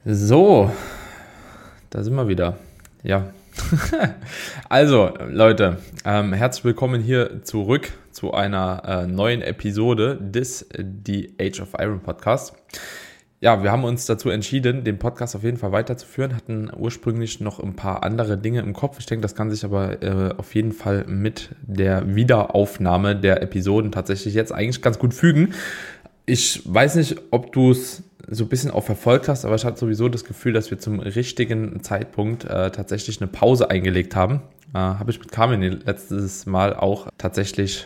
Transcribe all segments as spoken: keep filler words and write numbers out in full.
So, da sind wir wieder. Ja, also Leute, ähm, herzlich willkommen hier zurück zu einer äh, neuen Episode des The Age of Iron Podcast. Ja, wir haben uns dazu entschieden, den Podcast auf jeden Fall weiterzuführen, hatten ursprünglich noch ein paar andere Dinge im Kopf. Ich denke, das kann sich aber äh, auf jeden Fall mit der Wiederaufnahme der Episoden tatsächlich jetzt eigentlich ganz gut fügen. Ich weiß nicht, ob du es so ein bisschen auch verfolgt hast, aber ich hatte sowieso das Gefühl, dass wir zum richtigen Zeitpunkt äh, tatsächlich eine Pause eingelegt haben. Äh, habe ich mit Carmen letztes Mal auch tatsächlich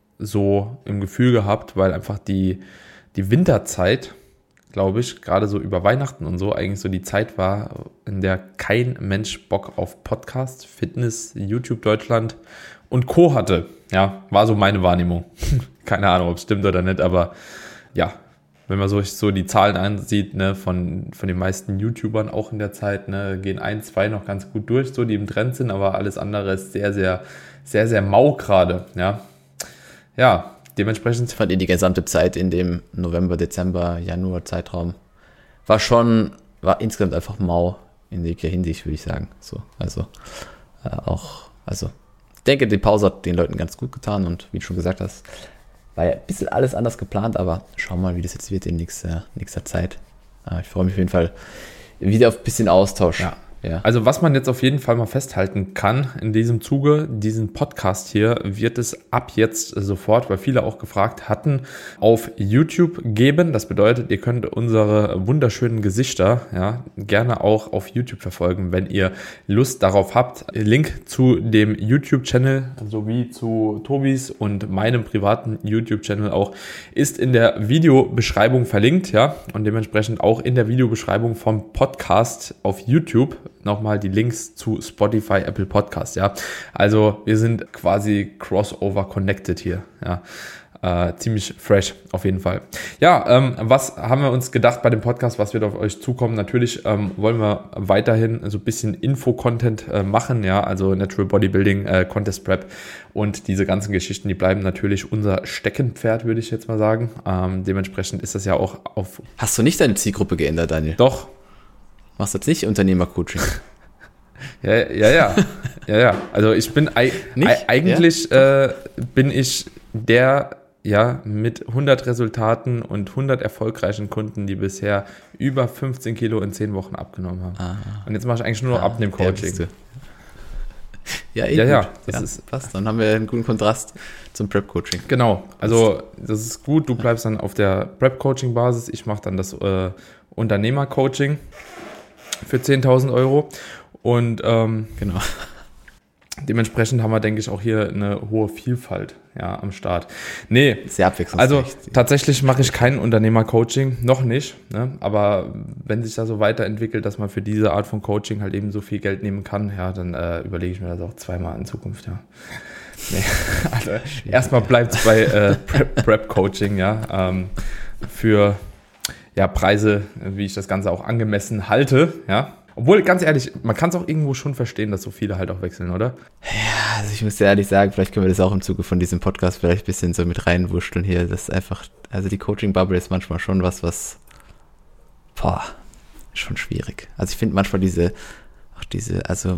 so im Gefühl gehabt, weil einfach die, die Winterzeit, glaube ich, gerade so über Weihnachten und so, eigentlich so die Zeit war, in der kein Mensch Bock auf Podcast, Fitness, YouTube Deutschland und Co. hatte. Ja, war so meine Wahrnehmung. Keine Ahnung, ob es stimmt oder nicht, aber ja, wenn man so, so die Zahlen ansieht, ne, von, von den meisten YouTubern auch in der Zeit, ne, gehen ein, zwei noch ganz gut durch, so die im Trend sind, aber alles andere ist sehr, sehr, sehr, sehr mau gerade, ja. Ja, dementsprechend. Ich fand die gesamte Zeit in dem November, Dezember, Januar Zeitraum war schon, war insgesamt einfach mau in jeglicher Hinsicht, würde ich sagen. So, also äh, auch, also ich denke, die Pause hat den Leuten ganz gut getan und wie du schon gesagt hast, war ja ein bisschen alles anders geplant, aber schauen wir mal, wie das jetzt wird in nächster, nächster Zeit. Ich freue mich auf jeden Fall wieder auf ein bisschen Austausch. Ja. Ja. Also was man jetzt auf jeden Fall mal festhalten kann in diesem Zuge, diesen Podcast hier wird es ab jetzt sofort, weil viele auch gefragt hatten, auf YouTube geben. Das bedeutet, ihr könnt unsere wunderschönen Gesichter ja gerne auch auf YouTube verfolgen, wenn ihr Lust darauf habt. Link zu dem YouTube-Channel sowie zu Tobis und meinem privaten YouTube-Channel auch ist in der Videobeschreibung verlinkt, ja, und dementsprechend auch in der Videobeschreibung vom Podcast auf YouTube nochmal die Links zu Spotify, Apple Podcast, ja. Also wir sind quasi crossover connected hier, ja. Äh, ziemlich fresh auf jeden Fall. Ja, ähm, was haben wir uns gedacht bei dem Podcast, was wird auf euch zukommen? Natürlich ähm, wollen wir weiterhin so ein bisschen Info-Content äh, machen, ja, also Natural Bodybuilding, äh, Contest Prep und diese ganzen Geschichten, die bleiben natürlich unser Steckenpferd, würde ich jetzt mal sagen. Ähm, dementsprechend ist das ja auch auf... Hast du nicht deine Zielgruppe geändert, Daniel? Doch. Machst du jetzt nicht Unternehmercoaching? ja, ja, ja, ja, ja. Also ich bin ei- ei- eigentlich ja? äh, bin ich der, ja, mit hundert Resultaten und hundert erfolgreichen Kunden, die bisher über fünfzehn Kilo in zehn Wochen abgenommen haben. Ah. Und jetzt mache ich eigentlich nur noch ah, Abnehmen-Coaching. Ja, eh ja, ja, gut. das ja, ist passt. Dann haben wir einen guten Kontrast zum Prep-Coaching. Genau, also das ist gut. Du bleibst dann auf der Prep-Coaching-Basis. Ich mache dann das äh, Unternehmer-Coaching für zehntausend Euro und ähm, genau. Dementsprechend haben wir, denke ich, auch hier eine hohe Vielfalt ja, am Start. Nee, sehr abwechslungsreich. Also tatsächlich mache ich kein Unternehmer-Coaching, noch nicht, ne? Aber wenn sich das so weiterentwickelt, dass man für diese Art von Coaching halt eben so viel Geld nehmen kann, ja, dann äh, überlege ich mir das auch zweimal in Zukunft, ja. Nee, also erstmal bleibt es bei äh, Prep-Coaching, ja, ähm, für ja, Preise, wie ich das Ganze auch angemessen halte, ja. Obwohl, ganz ehrlich, man kann es auch irgendwo schon verstehen, dass so viele halt auch wechseln, oder? Ja, also ich muss dir ehrlich sagen, vielleicht können wir das auch im Zuge von diesem Podcast vielleicht ein bisschen so mit reinwurschteln hier. Das ist einfach, also die Coaching-Bubble ist manchmal schon was, was, boah, schon schwierig. Also ich finde manchmal diese, auch diese, also,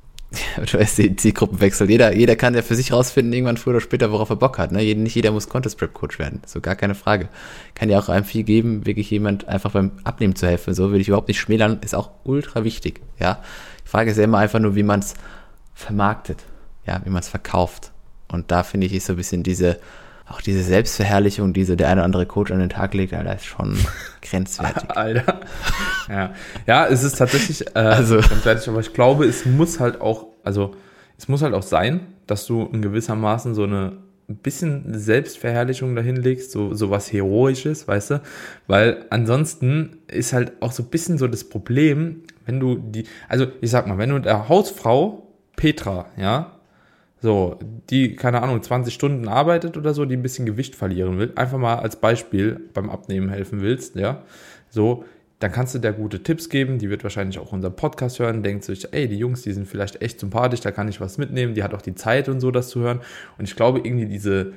du weißt, die Zielgruppenwechsel, jeder, jeder kann ja für sich rausfinden, irgendwann früher oder später, worauf er Bock hat. Ne? Nicht jeder muss Contest Prep Coach werden, so gar keine Frage. Kann ja auch einem viel geben, wirklich jemand einfach beim Abnehmen zu helfen. So will ich überhaupt nicht schmälern, ist auch ultra wichtig. Ja, die Frage ist ja immer einfach nur, wie man es vermarktet, ja, wie man es verkauft. Und da finde ich, ist so ein bisschen diese, auch diese Selbstverherrlichung, die so der eine oder andere Coach an den Tag legt, Alter, ist schon grenzwertig. Alter. Ja. Ja, es ist tatsächlich äh, also grenzwertig, aber ich glaube, es muss halt auch, also es muss halt auch sein, dass du in gewissermaßen so eine ein bisschen Selbstverherrlichung dahin legst, so, so was Heroisches, weißt du, weil ansonsten ist halt auch so ein bisschen so das Problem, wenn du die, also ich sag mal, wenn du der Hausfrau Petra, ja, so, die, keine Ahnung, zwanzig Stunden arbeitet oder so, die ein bisschen Gewicht verlieren will, einfach mal als Beispiel beim Abnehmen helfen willst, ja, so, dann kannst du der gute Tipps geben, die wird wahrscheinlich auch unseren Podcast hören, denkt sich, ey, die Jungs, die sind vielleicht echt sympathisch, da kann ich was mitnehmen, die hat auch die Zeit und so, das zu hören. Und ich glaube, irgendwie diese,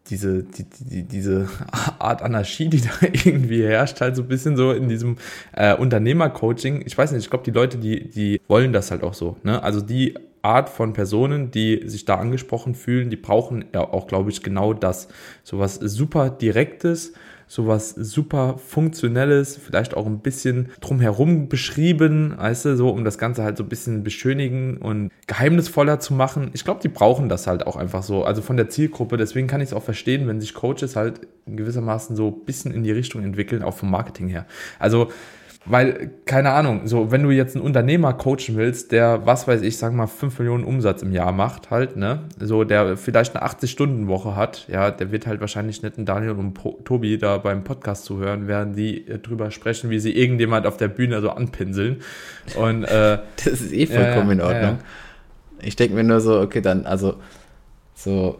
diese, die, die, diese Art Anarchie, die da irgendwie herrscht, halt so ein bisschen so in diesem äh, Unternehmercoaching. Ich weiß nicht, ich glaube, die Leute, die, die wollen das halt auch so. Ne? Also die Art von Personen, die sich da angesprochen fühlen, die brauchen ja auch, glaube ich, genau das. Sowas super Direktes, sowas super Funktionelles, vielleicht auch ein bisschen drumherum beschrieben, weißt du, so um das Ganze halt so ein bisschen beschönigen und geheimnisvoller zu machen. Ich glaube, die brauchen das halt auch einfach so, also von der Zielgruppe. Deswegen kann ich es auch verstehen, wenn sich Coaches halt gewissermaßen so ein bisschen in die Richtung entwickeln, auch vom Marketing her. Also weil, keine Ahnung, so, wenn du jetzt einen Unternehmer coachen willst, der, was weiß ich, sagen wir mal, fünf Millionen Umsatz im Jahr macht, halt, ne, so, der vielleicht eine achtzig-Stunden-Woche hat, ja, der wird halt wahrscheinlich nicht einen Daniel und po- Tobi da beim Podcast zuhören, während die äh, drüber sprechen, wie sie irgendjemand auf der Bühne so anpinseln. Und, äh, das ist eh vollkommen äh, in Ordnung. Äh, ich denke mir nur so, okay, dann, also, so,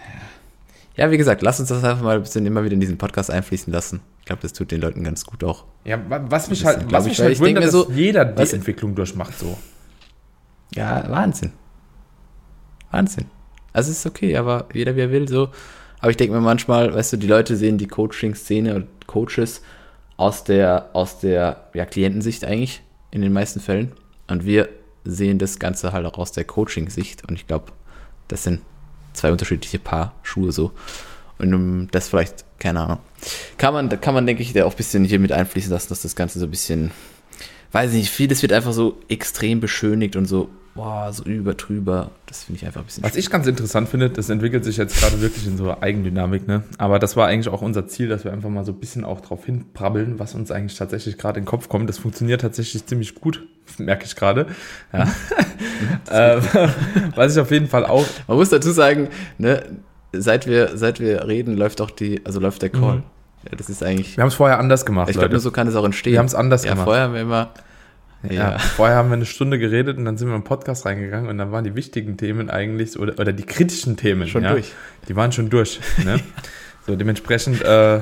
ja, wie gesagt, lass uns das einfach mal ein bisschen immer wieder in diesen Podcast einfließen lassen. Ich glaube, das tut den Leuten ganz gut auch. Ja, was mich halt, was ich, mich halt ich wundert, dass so, jeder die was, Entwicklung durchmacht so. Ja, Wahnsinn. Wahnsinn. Also es ist okay, aber jeder wie er will so. Aber ich denke mir manchmal, weißt du, die Leute sehen die Coaching-Szene und Coaches aus der, aus der ja, Klientensicht eigentlich in den meisten Fällen. Und wir sehen das Ganze halt auch aus der Coaching-Sicht. Und ich glaube, das sind zwei unterschiedliche Paar Schuhe so. Und um das vielleicht, keine Ahnung, kann man, kann man, denke ich, da auch ein bisschen hier mit einfließen lassen, dass das Ganze so ein bisschen, weiß ich nicht, vieles wird einfach so extrem beschönigt und so, boah, so übertrüber. Das finde ich einfach ein bisschen Was schwierig. Ich ganz interessant finde, das entwickelt sich jetzt gerade wirklich in so einer Eigendynamik, ne? Aber das war eigentlich auch unser Ziel, dass wir einfach mal so ein bisschen auch drauf hinbrabbeln, was uns eigentlich tatsächlich gerade in den Kopf kommt. Das funktioniert tatsächlich ziemlich gut, merke ich gerade. Ja. äh, was ich auf jeden Fall auch... Man muss dazu sagen, ne, seit wir, seit wir reden, läuft auch die, also läuft der Call. Mhm. Ja, das ist eigentlich... Wir haben es vorher anders gemacht, Ich glaube, nur so kann es auch entstehen. Wir haben es anders ja, gemacht. Vorher haben wir immer... Ja. ja, vorher haben wir eine Stunde geredet und dann sind wir im Podcast reingegangen und dann waren die wichtigen Themen eigentlich, so, oder, oder die kritischen Themen. Schon ja, durch. Die waren schon durch. Ne? So, dementsprechend äh,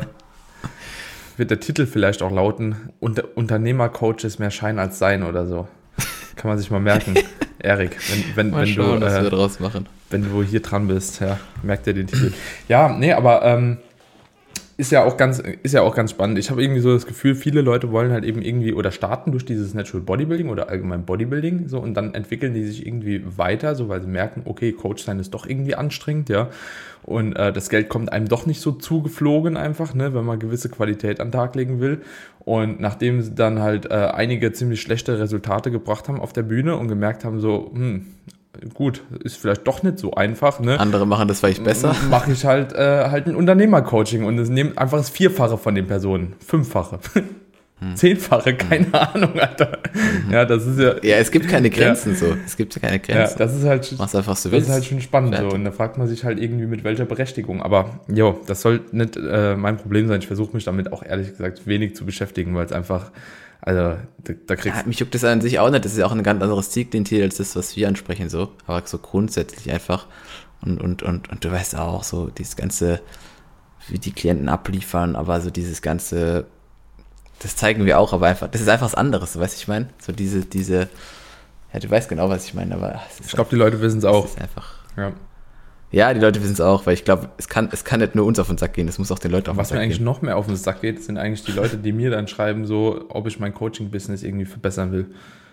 wird der Titel vielleicht auch lauten, Unter- Unternehmercoach ist mehr Schein als Sein oder so. Kann man sich mal merken. Erik, wenn, wenn, mal wenn schauen, du, was äh, wir draus machen. Wenn du hier dran bist, ja, merkt ihr den Titel. Ja, nee, aber ähm, ist ja auch ganz, ist ja auch ganz spannend. Ich habe irgendwie so das Gefühl, viele Leute wollen halt eben irgendwie oder starten durch dieses Natural Bodybuilding oder allgemein Bodybuilding so und dann entwickeln die sich irgendwie weiter, so weil sie merken, okay, Coach sein ist doch irgendwie anstrengend, ja. Und äh, das Geld kommt einem doch nicht so zugeflogen einfach, ne, wenn man gewisse Qualität an den Tag legen will. Und nachdem sie dann halt äh, einige ziemlich schlechte Resultate gebracht haben auf der Bühne und gemerkt haben, so, hm, gut, ist vielleicht doch nicht so einfach. Ne? Andere machen das vielleicht besser. Mache ich halt äh, halt ein Unternehmercoaching und es nimmt einfach das Vierfache von den Personen, Fünffache, hm. Zehnfache, keine hm. Ahnung, Alter. Mhm. Ja, das ist ja. Ja, es gibt keine Grenzen ja. so. Es gibt ja keine Grenzen. Ja, das ist halt. Mach's einfach so das willst. Ist halt schon spannend so und da fragt man sich halt irgendwie mit welcher Berechtigung. Aber jo, das soll nicht äh, mein Problem sein. Ich versuche mich damit auch ehrlich gesagt wenig zu beschäftigen, weil es einfach Also, da, da kriegst ja, mich juckt das an sich auch nicht. Das ist ja auch ein ganz anderes Zielklientel als das, was wir ansprechen, so. Aber so grundsätzlich einfach. Und, und, und, und du weißt auch so, dieses ganze, wie die Klienten abliefern, aber so dieses ganze, das zeigen wir auch, aber einfach, das ist einfach was anderes, weißt du, ich meine? So diese, diese, ja, du weißt genau, was ich meine, aber. Ich glaube, die Leute wissen es auch. Das ist einfach. Ja. Ja, die Leute wissen es auch, weil ich glaube, es kann, es kann nicht nur uns auf den Sack gehen, es muss auch den Leuten auf den Was Sack mir gehen. eigentlich noch mehr auf den Sack geht, sind eigentlich die Leute, die mir dann schreiben, so, ob ich mein Coaching-Business irgendwie verbessern will.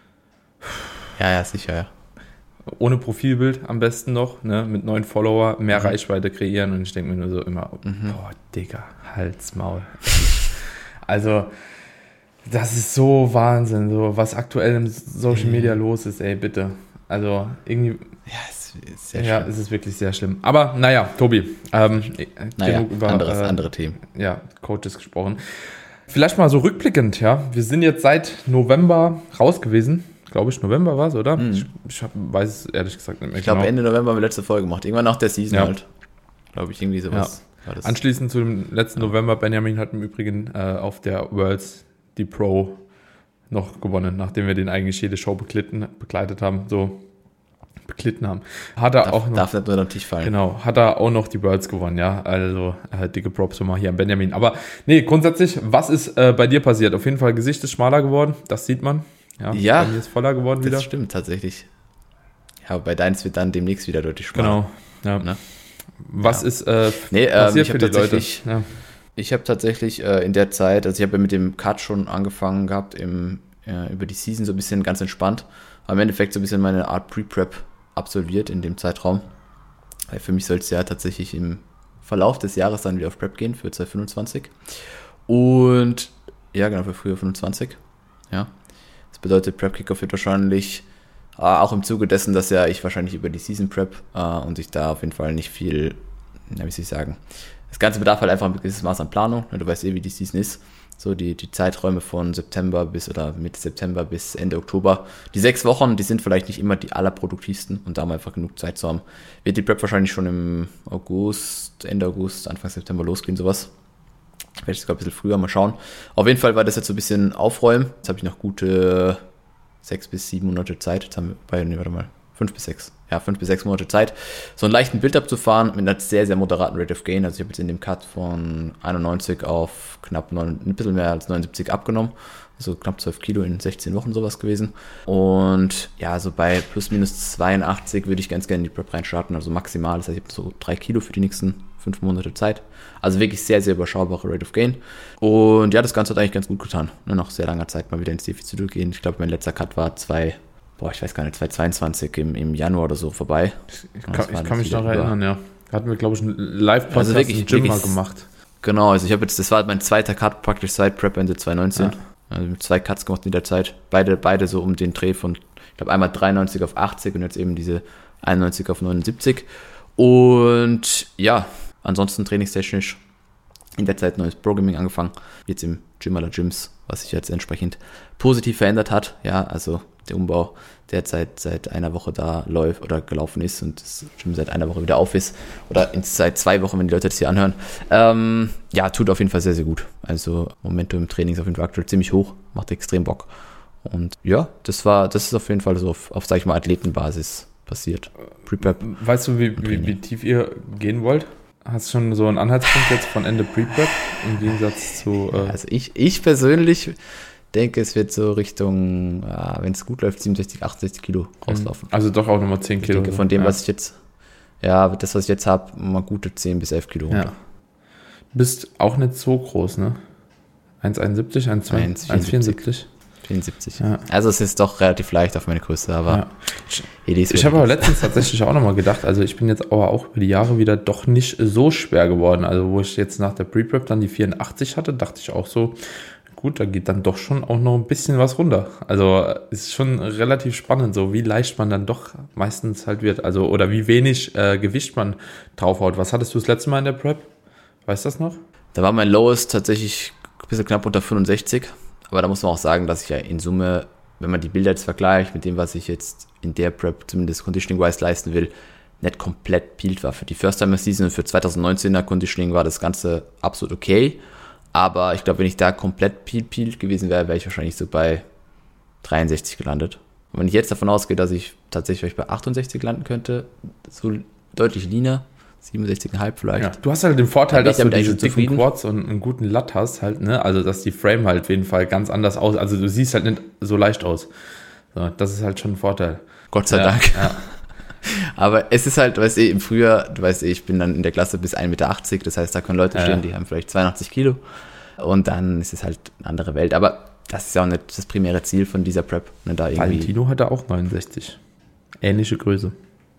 Ja, ja, sicher, ja. Ohne Profilbild am besten noch, ne, mit neuen Follower, mehr mhm. Reichweite kreieren und ich denke mir nur so immer, mhm. boah, Digga, Hals, Maul. Also, das ist so Wahnsinn, so, was aktuell im Social Media mhm. los ist, ey, bitte. Also, irgendwie... Ja, es ist sehr ja, schlimm. es ist wirklich sehr schlimm. Aber naja, Tobi, ähm, naja, genug über anderes, äh, andere Themen. Ja, Coaches gesprochen. Vielleicht mal so rückblickend, ja. Wir sind jetzt seit November raus gewesen. Glaube ich, November war es, oder? Mhm. Ich, ich hab, weiß es ehrlich gesagt nicht mehr Ich glaube, genau. Ende November haben wir letzte Folge gemacht. Irgendwann nach der Season ja. halt. Glaube ich, irgendwie sowas. Ja. War das. Anschließend zu dem letzten ja. November, Benjamin hat im Übrigen äh, auf der Worlds die Pro noch gewonnen, nachdem wir den eigentlich jede Show beglitten, begleitet haben. So. beglitten haben. Hat er darf, auch noch, darf nicht nur am Tisch fallen. Genau, hat er auch noch die Worlds gewonnen, ja. Also äh, dicke Props nochmal hier an Benjamin. Aber nee, grundsätzlich, was ist äh, bei dir passiert? Auf jeden Fall, Gesicht ist schmaler geworden, das sieht man. Ja, ja bei mir ist voller geworden das wieder. Das stimmt tatsächlich. Ja, aber bei deins wird dann demnächst wieder deutlich schmaler. Genau, ja. Ne? Was ja. ist äh, nee, passiert ähm, für die Leute? Ja. Ich habe tatsächlich äh, in der Zeit, also ich habe ja mit dem Cut schon angefangen gehabt, im, äh, über die Season so ein bisschen ganz entspannt. Aber im Endeffekt so ein bisschen meine Art Pre-Prep absolviert in dem Zeitraum. Weil für mich soll es ja tatsächlich im Verlauf des Jahres dann wieder auf Prep gehen für zwanzig fünfundzwanzig. Und ja, genau, für Frühjahr fünfundzwanzig. Ja. Das bedeutet, Prep Kickoff wird wahrscheinlich äh, auch im Zuge dessen, dass ja ich wahrscheinlich über die Season Prep äh, und ich da auf jeden Fall nicht viel, ja, wie soll ich sagen, das Ganze bedarf halt einfach ein gewisses Maß an Planung. Du weißt eh, wie die Season ist. So die, die Zeiträume von September bis oder Mitte September bis Ende Oktober. Die sechs Wochen, die sind vielleicht nicht immer die allerproduktivsten und da haben wir einfach genug Zeit zu haben. Wird die Prep wahrscheinlich schon im August, Ende August, Anfang September losgehen, sowas. Vielleicht sogar ein bisschen früher, mal schauen. Auf jeden Fall war das jetzt so ein bisschen aufräumen. Jetzt habe ich noch gute sechs bis sieben Monate Zeit. Jetzt haben wir bei, nee, warte mal, fünf bis sechs. Ja, fünf bis sechs Monate Zeit, so einen leichten Build-Up zu fahren mit einer sehr, sehr moderaten Rate of Gain. Also ich habe jetzt in dem Cut von einundneunzig auf knapp neun, ein bisschen mehr als neunundsiebzig abgenommen. Also knapp zwölf Kilo in sechzehn Wochen sowas gewesen. Und ja, so bei plus minus zweiundachtzig würde ich ganz gerne in die Prep reinstarten. Also maximal, das heißt, ich habe so drei Kilo für die nächsten fünf Monate Zeit. Also wirklich sehr, sehr überschaubare Rate of Gain. Und ja, das Ganze hat eigentlich ganz gut getan. Nur nach sehr langer Zeit mal wieder ins Defizit zu gehen. Ich glaube, mein letzter Cut war zwei Boah, ich weiß gar nicht, zwanzig zweiundzwanzig im, im Januar oder so vorbei. Ich kann, ich kann mich noch erinnern, ja. Da hatten wir, glaube ich, einen Live-Podcast also wirklich, im Gym wirklich, mal gemacht. Genau, also ich habe jetzt, das war mein zweiter Cut praktisch seit Prep Ende zwanzig neunzehn. Ja. Also mit zwei Cuts gemacht in der Zeit. Beide, beide so um den Dreh von, ich glaube, einmal dreiundneunzig auf achtzig und jetzt eben diese einundneunzig auf neunundsiebzig. Und ja, ansonsten trainingstechnisch in der Zeit neues Programming angefangen. Jetzt im Gym aller Gyms, was sich jetzt entsprechend positiv verändert hat. Ja, also der Umbau, der jetzt seit, seit einer Woche da läuft oder gelaufen ist und das Gym seit einer Woche wieder auf ist oder in, seit zwei Wochen, wenn die Leute das hier anhören. Ähm, ja, tut auf jeden Fall sehr, sehr gut. Also Momentum im Training ist auf jeden Fall aktuell ziemlich hoch, macht extrem Bock. Und ja, das war, das ist auf jeden Fall so auf, auf sag ich mal, Athletenbasis passiert. Pre-Prep. Weißt du, wie, wie, wie tief ihr gehen wollt? Hast du schon so einen Anhaltspunkt jetzt von Ende Pre-Prep im Gegensatz zu... Äh also ich, ich persönlich denke, es wird so Richtung, ja, wenn es gut läuft, siebenundsechzig, achtundsechzig Kilo rauslaufen. Also doch auch nochmal zehn Kilo. Ich denke, von dem, ja. was ich jetzt, ja, das, was ich jetzt habe, mal gute zehn bis elf Kilo runter. Ja. Du bist auch nicht so groß, ne? eins Komma einundsiebzig, eins Komma vierundsiebzig. vierundsiebzig. Ja. Also es ist doch relativ leicht auf meine Größe, aber ja. Ich habe aber letztens tatsächlich auch nochmal gedacht, also ich bin jetzt aber auch über die Jahre wieder doch nicht so schwer geworden. Also wo ich jetzt nach der Pre-Prep dann die vierundachtzig hatte, dachte ich auch so, gut, da geht dann doch schon auch noch ein bisschen was runter. Also es ist schon relativ spannend, so wie leicht man dann doch meistens halt wird. Also oder wie wenig äh, Gewicht man draufhaut. Was hattest du das letzte Mal in der Prep? Weißt du das noch? Da war mein Lowest tatsächlich ein bisschen knapp unter fünfundsechzig. Aber da muss man auch sagen, dass ich ja in Summe, wenn man die Bilder jetzt vergleicht mit dem, was ich jetzt in der Prep zumindest conditioning-wise leisten will, nicht komplett peeled war. Für die First-Timer-Season und für zwanzig neunzehner Conditioning war das Ganze absolut okay. Aber ich glaube, wenn ich da komplett peeled gewesen wäre, wäre ich wahrscheinlich so bei dreiundsechzig gelandet. Und wenn ich jetzt davon ausgehe, dass ich tatsächlich bei achtundsechzig landen könnte, so deutlich leaner, siebenundsechzig Komma fünf vielleicht. Ja, du hast halt den Vorteil, dass du diese dicken zufrieden. Quads und einen guten Lat hast halt, ne? Also, dass die Frame halt auf jeden Fall ganz anders aus, also du siehst halt nicht so leicht aus. So, das ist halt schon ein Vorteil. Gott sei ja, Dank. Ja. Aber es ist halt, du weißt eh, im Frühjahr, du weißt eh, ich bin dann in der Klasse bis ein Meter achtzig, das heißt, da können Leute stehen, ja. die haben vielleicht zweiundachtzig Kilo und dann ist es halt eine andere Welt. Aber das ist ja auch nicht das primäre Ziel von dieser Prep. Ne, da irgendwie Valentino hatte auch neunundsechzig. Ähnliche Größe.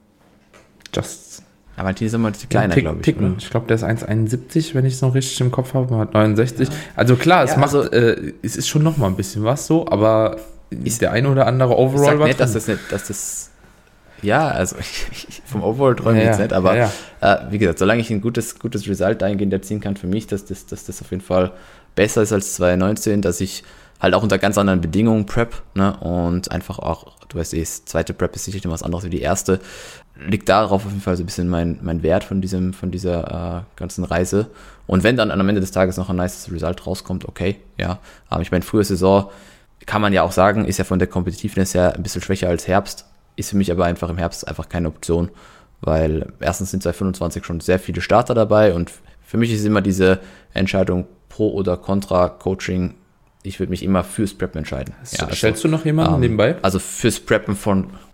Just... Aber Valentino ist immer ein bisschen kleiner, Tick, glaube ich. Ticken. Ich glaube, der ist eins Komma einundsiebzig, wenn ich es noch richtig im Kopf habe. Man hat neunundsechzig. Ja. Also klar, es ja, macht, also, äh, es ist schon noch mal ein bisschen was so, aber ist der ein oder andere Overall ich sag was nicht, dass das nicht, dass das ja, also vom Overall träume ich ja, jetzt nicht, aber ja, ja. Äh, wie gesagt, solange ich ein gutes, gutes Result dahingehend erzielen kann für mich, dass das, dass das auf jeden Fall besser ist als zwanzig neunzehn, dass ich halt auch unter ganz anderen Bedingungen prep, ne, und einfach auch, du weißt eh, das zweite Prep ist sicherlich noch was anderes wie die erste, liegt darauf auf jeden Fall so ein bisschen mein, mein Wert von diesem, von dieser äh, ganzen Reise. Und wenn dann am Ende des Tages noch ein nice Result rauskommt, okay, ja, aber ich meine, frühe Saison, kann man ja auch sagen, ist ja von der Competitiveness her ein bisschen schwächer als Herbst, ist für mich aber einfach im Herbst einfach keine Option, weil erstens sind zwanzig fünfundzwanzig schon sehr viele Starter dabei und für mich ist immer diese Entscheidung pro oder contra Coaching, ich würde mich immer fürs Preppen entscheiden. Ja, also, stellst du noch jemanden ähm, nebenbei? Also fürs Preppen von,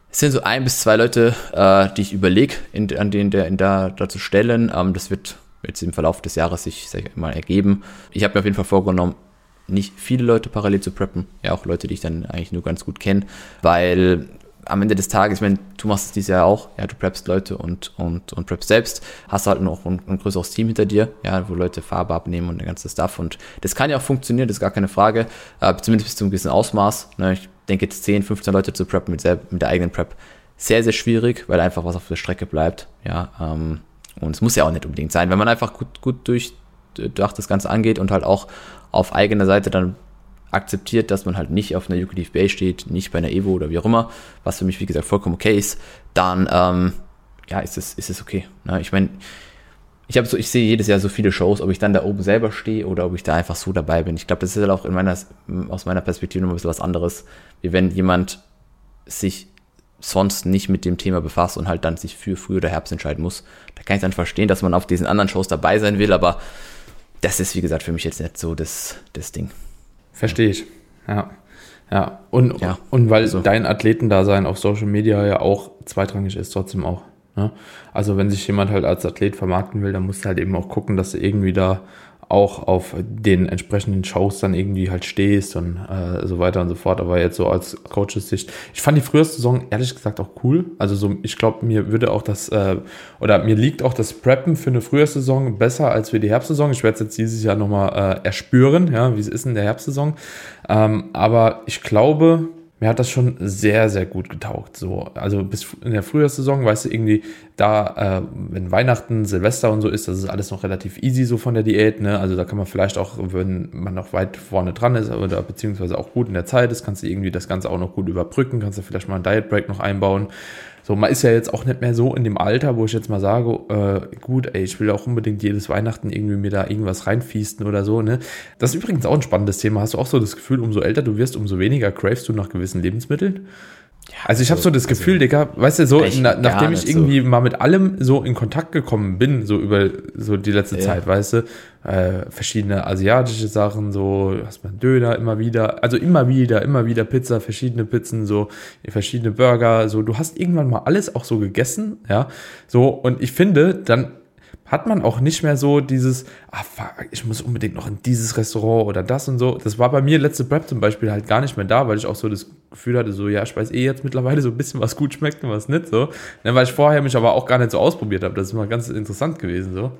Es sind so ein bis zwei Leute, äh, die ich überlege, in, an denen der in da, da zu stellen. Ähm, das wird jetzt im Verlauf des Jahres sich sag ich mal ergeben. Ich habe mir auf jeden Fall vorgenommen, nicht viele Leute parallel zu preppen. Ja, auch Leute, die ich dann eigentlich nur ganz gut kenne, weil am Ende des Tages, ich meine, du machst es dieses Jahr auch, ja, du preppst Leute und, und, und preppst selbst, hast halt noch ein, ein größeres Team hinter dir, ja, wo Leute Farbe abnehmen und der ganze Stuff und das kann ja auch funktionieren, das ist gar keine Frage, äh, zumindest bis zu einem gewissen Ausmaß, ne? Ich denke jetzt zehn, fünfzehn Leute zu preppen mit, selb, mit der eigenen Prep, sehr, sehr schwierig, weil einfach was auf der Strecke bleibt, ja, ähm, und es muss ja auch nicht unbedingt sein, wenn man einfach gut, gut durch, durch das Ganze angeht und halt auch auf eigener Seite dann akzeptiert, dass man halt nicht auf einer U K T F B A steht, nicht bei einer Evo oder wie auch immer, was für mich, wie gesagt, vollkommen okay ist, dann, ähm, ja, ist es, ist es okay. Ne? Ich meine, ich habe so, ich sehe jedes Jahr so viele Shows, ob ich dann da oben selber stehe oder ob ich da einfach so dabei bin. Ich glaube, das ist halt auch in meiner, aus meiner Perspektive noch ein bisschen was anderes, wie wenn jemand sich sonst nicht mit dem Thema befasst und halt dann sich für Früh- oder Herbst entscheiden muss. Da kann ich dann verstehen, dass man auf diesen anderen Shows dabei sein will, aber das ist, wie gesagt, für mich jetzt nicht so das, das Ding. Verstehe ich, ja. Ja, und, ja, und weil also. dein Athletendasein auf Social Media ja auch zweitrangig ist, trotzdem auch. Ne? Also wenn sich jemand halt als Athlet vermarkten will, dann musst du halt eben auch gucken, dass du irgendwie da auch auf den entsprechenden Shows dann irgendwie halt stehst und äh, so weiter und so fort. Aber jetzt so als Coaches-Sicht, ich fand die frühere Saison ehrlich gesagt auch cool. Also so, ich glaube, mir würde auch das, äh, oder mir liegt auch das Preppen für eine frühe Saison besser als für die Herbstsaison. Ich werde es jetzt dieses Jahr nochmal äh, erspüren, ja, wie es ist in der Herbstsaison. Ähm, aber ich glaube, mir hat das schon sehr, sehr gut getaugt. So, also bis in der Frühjahrssaison, weißt du, irgendwie da, äh, wenn Weihnachten, Silvester und so ist, das ist alles noch relativ easy so von der Diät, ne? Also da kann man vielleicht auch, wenn man noch weit vorne dran ist oder beziehungsweise auch gut in der Zeit ist, kannst du irgendwie das Ganze auch noch gut überbrücken, kannst du vielleicht mal einen Diet Break noch einbauen. So, man ist ja jetzt auch nicht mehr so in dem Alter, wo ich jetzt mal sage, äh, gut, ey, ich will auch unbedingt jedes Weihnachten irgendwie mir da irgendwas reinfiesten oder so, ne? Das ist übrigens auch ein spannendes Thema. Hast du auch so das Gefühl, umso älter du wirst, umso weniger cravest du nach gewissen Lebensmitteln? Ja, also ich habe so das Gefühl, also, Digga, weißt du, so, na, nachdem ich irgendwie so. mal mit allem so in Kontakt gekommen bin, so über so die letzte ja. Zeit, weißt du, äh, verschiedene asiatische Sachen, so, hast man Döner immer wieder, also immer wieder, immer wieder Pizza, verschiedene Pizzen, so, verschiedene Burger, so, du hast irgendwann mal alles auch so gegessen, ja, so, und ich finde, dann hat man auch nicht mehr so dieses, ah fuck, ich muss unbedingt noch in dieses Restaurant oder das und so. Das war bei mir letzte Prep zum Beispiel halt gar nicht mehr da, weil ich auch so das Gefühl hatte, so ja, ich weiß eh jetzt mittlerweile so ein bisschen, was gut schmeckt und was nicht so. Dann, weil ich vorher mich aber auch gar nicht so ausprobiert habe. Das ist mal ganz interessant gewesen so.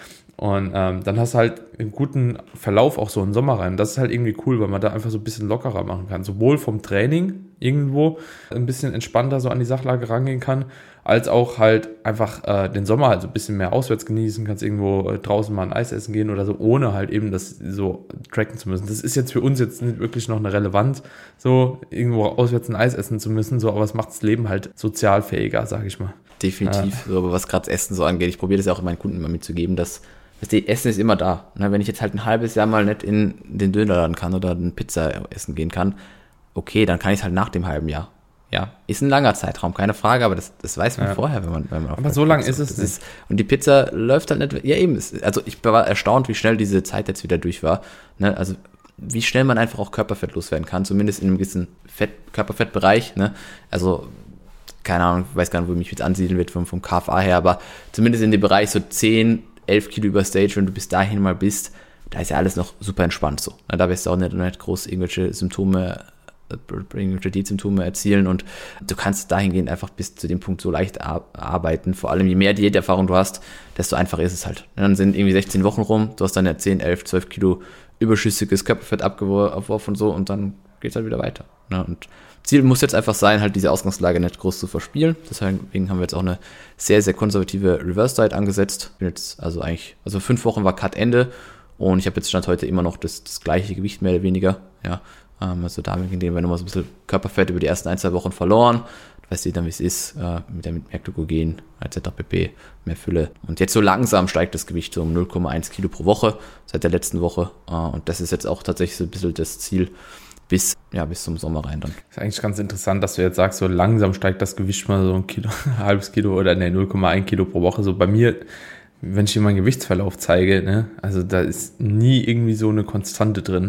Und ähm, dann hast du halt einen guten Verlauf auch so im Sommer rein. Das ist halt irgendwie cool, weil man da einfach so ein bisschen lockerer machen kann. Sowohl vom Training irgendwo ein bisschen entspannter so an die Sachlage rangehen kann, als auch halt einfach äh, den Sommer halt so ein bisschen mehr auswärts genießen, kannst irgendwo äh, draußen mal ein Eis essen gehen oder so, ohne halt eben das so tracken zu müssen. Das ist jetzt für uns jetzt nicht wirklich noch eine Relevanz, so irgendwo auswärts ein Eis essen zu müssen, so, aber es macht das Leben halt sozialfähiger, sag ich mal. Definitiv, ja. So, aber was gerade das Essen so angeht, ich probiere das ja auch meinen Kunden immer mitzugeben, dass das Essen ist immer da. Na, wenn ich jetzt halt ein halbes Jahr mal nicht in den Dönerladen kann oder eine Pizza essen gehen kann, okay, dann kann ich es halt nach dem halben Jahr. Ja, ist ein langer Zeitraum, keine Frage, aber das, das weiß man ja vorher, wenn man, wenn man auf Aber so lang ist es ist. Und die Pizza läuft halt nicht, ja eben, ist, also ich war erstaunt, wie schnell diese Zeit jetzt wieder durch war. Ne? Also wie schnell man einfach auch Körperfett loswerden kann, zumindest in einem gewissen Fett, Körperfettbereich. Ne? Also keine Ahnung, ich weiß gar nicht, wo ich mich jetzt ansiedeln wird vom, vom K F A her, aber zumindest in dem Bereich so zehn, elf Kilo über Stage, wenn du bis dahin mal bist, da ist ja alles noch super entspannt so. Na, da wirst du auch nicht, nicht groß irgendwelche Symptome irgendwelche Diätsymptome erzielen und du kannst dahingehend einfach bis zu dem Punkt so leicht arbeiten. Vor allem, je mehr Diäterfahrung du hast, desto einfacher ist es halt. Und dann sind irgendwie sechzehn Wochen rum, du hast dann ja zehn, elf, zwölf Kilo überschüssiges Körperfett abgeworfen und so und dann geht es halt wieder weiter. Und Ziel muss jetzt einfach sein, halt diese Ausgangslage nicht groß zu verspielen. Deswegen haben wir jetzt auch eine sehr, sehr konservative Reverse-Diet angesetzt. Bin jetzt also eigentlich, also fünf Wochen war Cut-Ende und ich habe jetzt Stand heute immer noch das, das gleiche Gewicht, mehr oder weniger, ja. Also damit, indem wir nochmal so ein bisschen Körperfett über die ersten ein, zwei Wochen verloren. Du weißt dann, wie es ist, äh, mit, mit mehr Glykogen, et cetera pp., mehr Fülle. Und jetzt so langsam steigt das Gewicht so um null Komma eins Kilo pro Woche seit der letzten Woche. Äh, und das ist jetzt auch tatsächlich so ein bisschen das Ziel bis, ja, bis zum Sommer rein dann. Das ist eigentlich ganz interessant, dass du jetzt sagst, so langsam steigt das Gewicht mal so ein Kilo, ein halbes Kilo oder ne, null Komma eins Kilo pro Woche. So bei mir, wenn ich dir meinen Gewichtsverlauf zeige, ne, also da ist nie irgendwie so eine Konstante drin.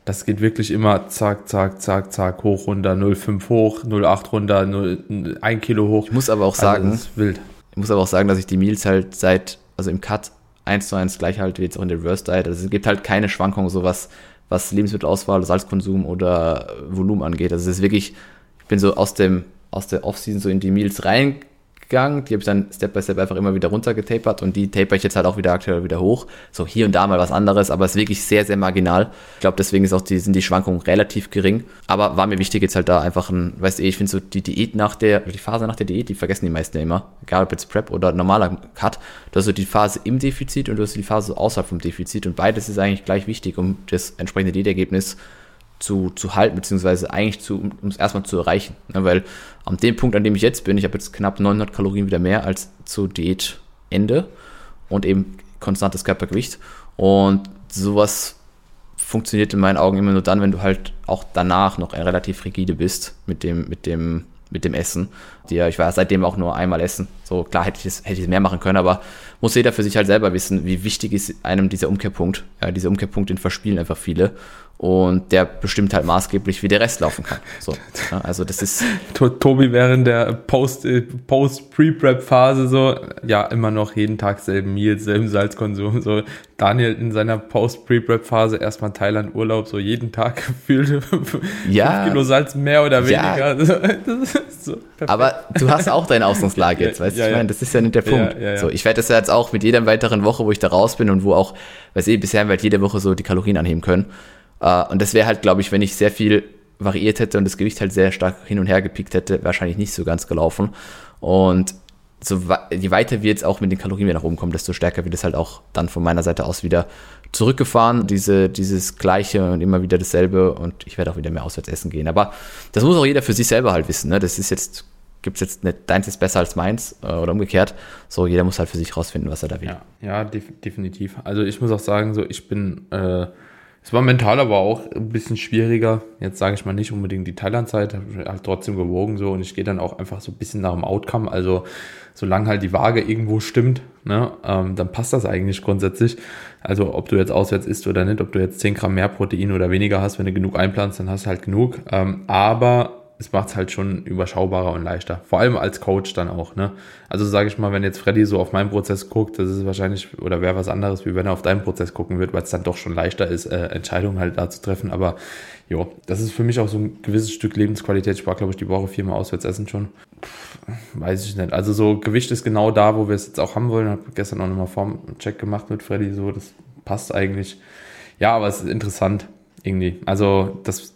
das geht wirklich immer zack, zack, zack, zack, hoch, runter, null Komma fünf hoch, null Komma acht runter, null, ein Kilo hoch. Ich muss aber auch sagen, also das ist wild. Ich muss aber auch sagen, dass ich die Meals halt seit, also im Cut eins zu eins gleich halte wie jetzt auch in der Reverse Diet. Also es gibt halt keine Schwankungen, so was, was Lebensmittelauswahl, Salzkonsum oder Volumen angeht. Also es ist wirklich, ich bin so aus dem, aus der Offseason so in die Meals reingegangen, die habe ich dann Step by Step einfach immer wieder runtergetapert und die taper ich jetzt halt auch wieder aktuell wieder hoch. So hier und da mal was anderes, aber es ist wirklich sehr, sehr marginal. Ich glaube, deswegen ist auch die, sind die Schwankungen relativ gering. Aber war mir wichtig jetzt halt da einfach ein, weißt du, ich finde so die Diät nach der, die Phase nach der Diät, die vergessen die meisten ja immer, egal ob jetzt Prep oder normaler Cut, du hast so die Phase im Defizit und du hast die Phase außerhalb vom Defizit und beides ist eigentlich gleich wichtig, um das entsprechende Diätergebnis zu, zu halten, beziehungsweise eigentlich zu, um es erstmal zu erreichen. Ne? Weil an dem Punkt, an dem ich jetzt bin, ich habe jetzt knapp neunhundert Kalorien wieder mehr als zu Diätende und eben konstantes Körpergewicht. Und sowas funktioniert in meinen Augen immer nur dann, wenn du halt auch danach noch relativ rigide bist mit dem, mit dem, mit dem Essen. Die, ich war seitdem auch nur einmal essen. So klar hätte ich es hätte ich es mehr machen können, aber muss jeder für sich halt selber wissen, wie wichtig ist einem dieser Umkehrpunkt. Ja, dieser Umkehrpunkt, den verspielen einfach viele. Und der bestimmt halt maßgeblich, wie der Rest laufen kann. So, ja, also das ist... Tobi während der Post, Post-Pre-Prep-Phase so, ja, immer noch jeden Tag selben Meals, selben Salzkonsum. So, Daniel in seiner Post-Pre-Prep-Phase erstmal Thailand-Urlaub, so jeden Tag gefühlt ja, fünf Kilo Salz mehr oder weniger. Ja. Das ist so aber du hast auch deine Ausgangslage jetzt, weißt du? Ja, ich ja. meine, das ist ja nicht der Punkt. Ja, ja, ja. So, ich werde das ja jetzt auch mit jeder weiteren Woche, wo ich da raus bin und wo auch, weiß ich, bisher haben wir halt jede Woche so die Kalorien anheben können. Uh, und das wäre halt, glaube ich, wenn ich sehr viel variiert hätte und das Gewicht halt sehr stark hin und her gepickt hätte, wahrscheinlich nicht so ganz gelaufen. Und so, je weiter wir jetzt auch mit den Kalorien wieder nach oben kommen, desto stärker wird es halt auch dann von meiner Seite aus wieder zurückgefahren. Diese, dieses Gleiche und immer wieder dasselbe und ich werde auch wieder mehr auswärts essen gehen. Aber das muss auch jeder für sich selber halt wissen. Ne? Das ist jetzt, gibt es jetzt nicht, deins ist besser als meins äh, oder umgekehrt. So, jeder muss halt für sich rausfinden, was er da will. Ja, ja def- definitiv. Also ich muss auch sagen, so ich bin... Äh Es war mental aber auch ein bisschen schwieriger. Jetzt sage ich mal nicht unbedingt die Thailand-Zeit, habe ich halt trotzdem gewogen so und ich gehe dann auch einfach so ein bisschen nach dem Outcome. Also solange halt die Waage irgendwo stimmt, ne, ähm, dann passt das eigentlich grundsätzlich. Also ob du jetzt auswärts isst oder nicht, ob du jetzt zehn Gramm mehr Protein oder weniger hast, wenn du genug einplanst, dann hast du halt genug. Ähm, aber es macht es halt schon überschaubarer und leichter. Vor allem als Coach dann auch, ne? Also sage ich mal, wenn jetzt Freddy so auf meinen Prozess guckt, das ist wahrscheinlich, oder wäre was anderes, wie wenn er auf deinen Prozess gucken wird, weil es dann doch schon leichter ist, äh, Entscheidungen halt da zu treffen. Aber jo, das ist für mich auch so ein gewisses Stück Lebensqualität. Ich war, glaube ich, die Woche viermal auswärts essen schon. Pff, weiß ich nicht. Also so Gewicht ist genau da, wo wir es jetzt auch haben wollen. Ich habe gestern auch nochmal Formcheck gemacht mit Freddy, so, das passt eigentlich. Ja, aber es ist interessant. Irgendwie. Also das,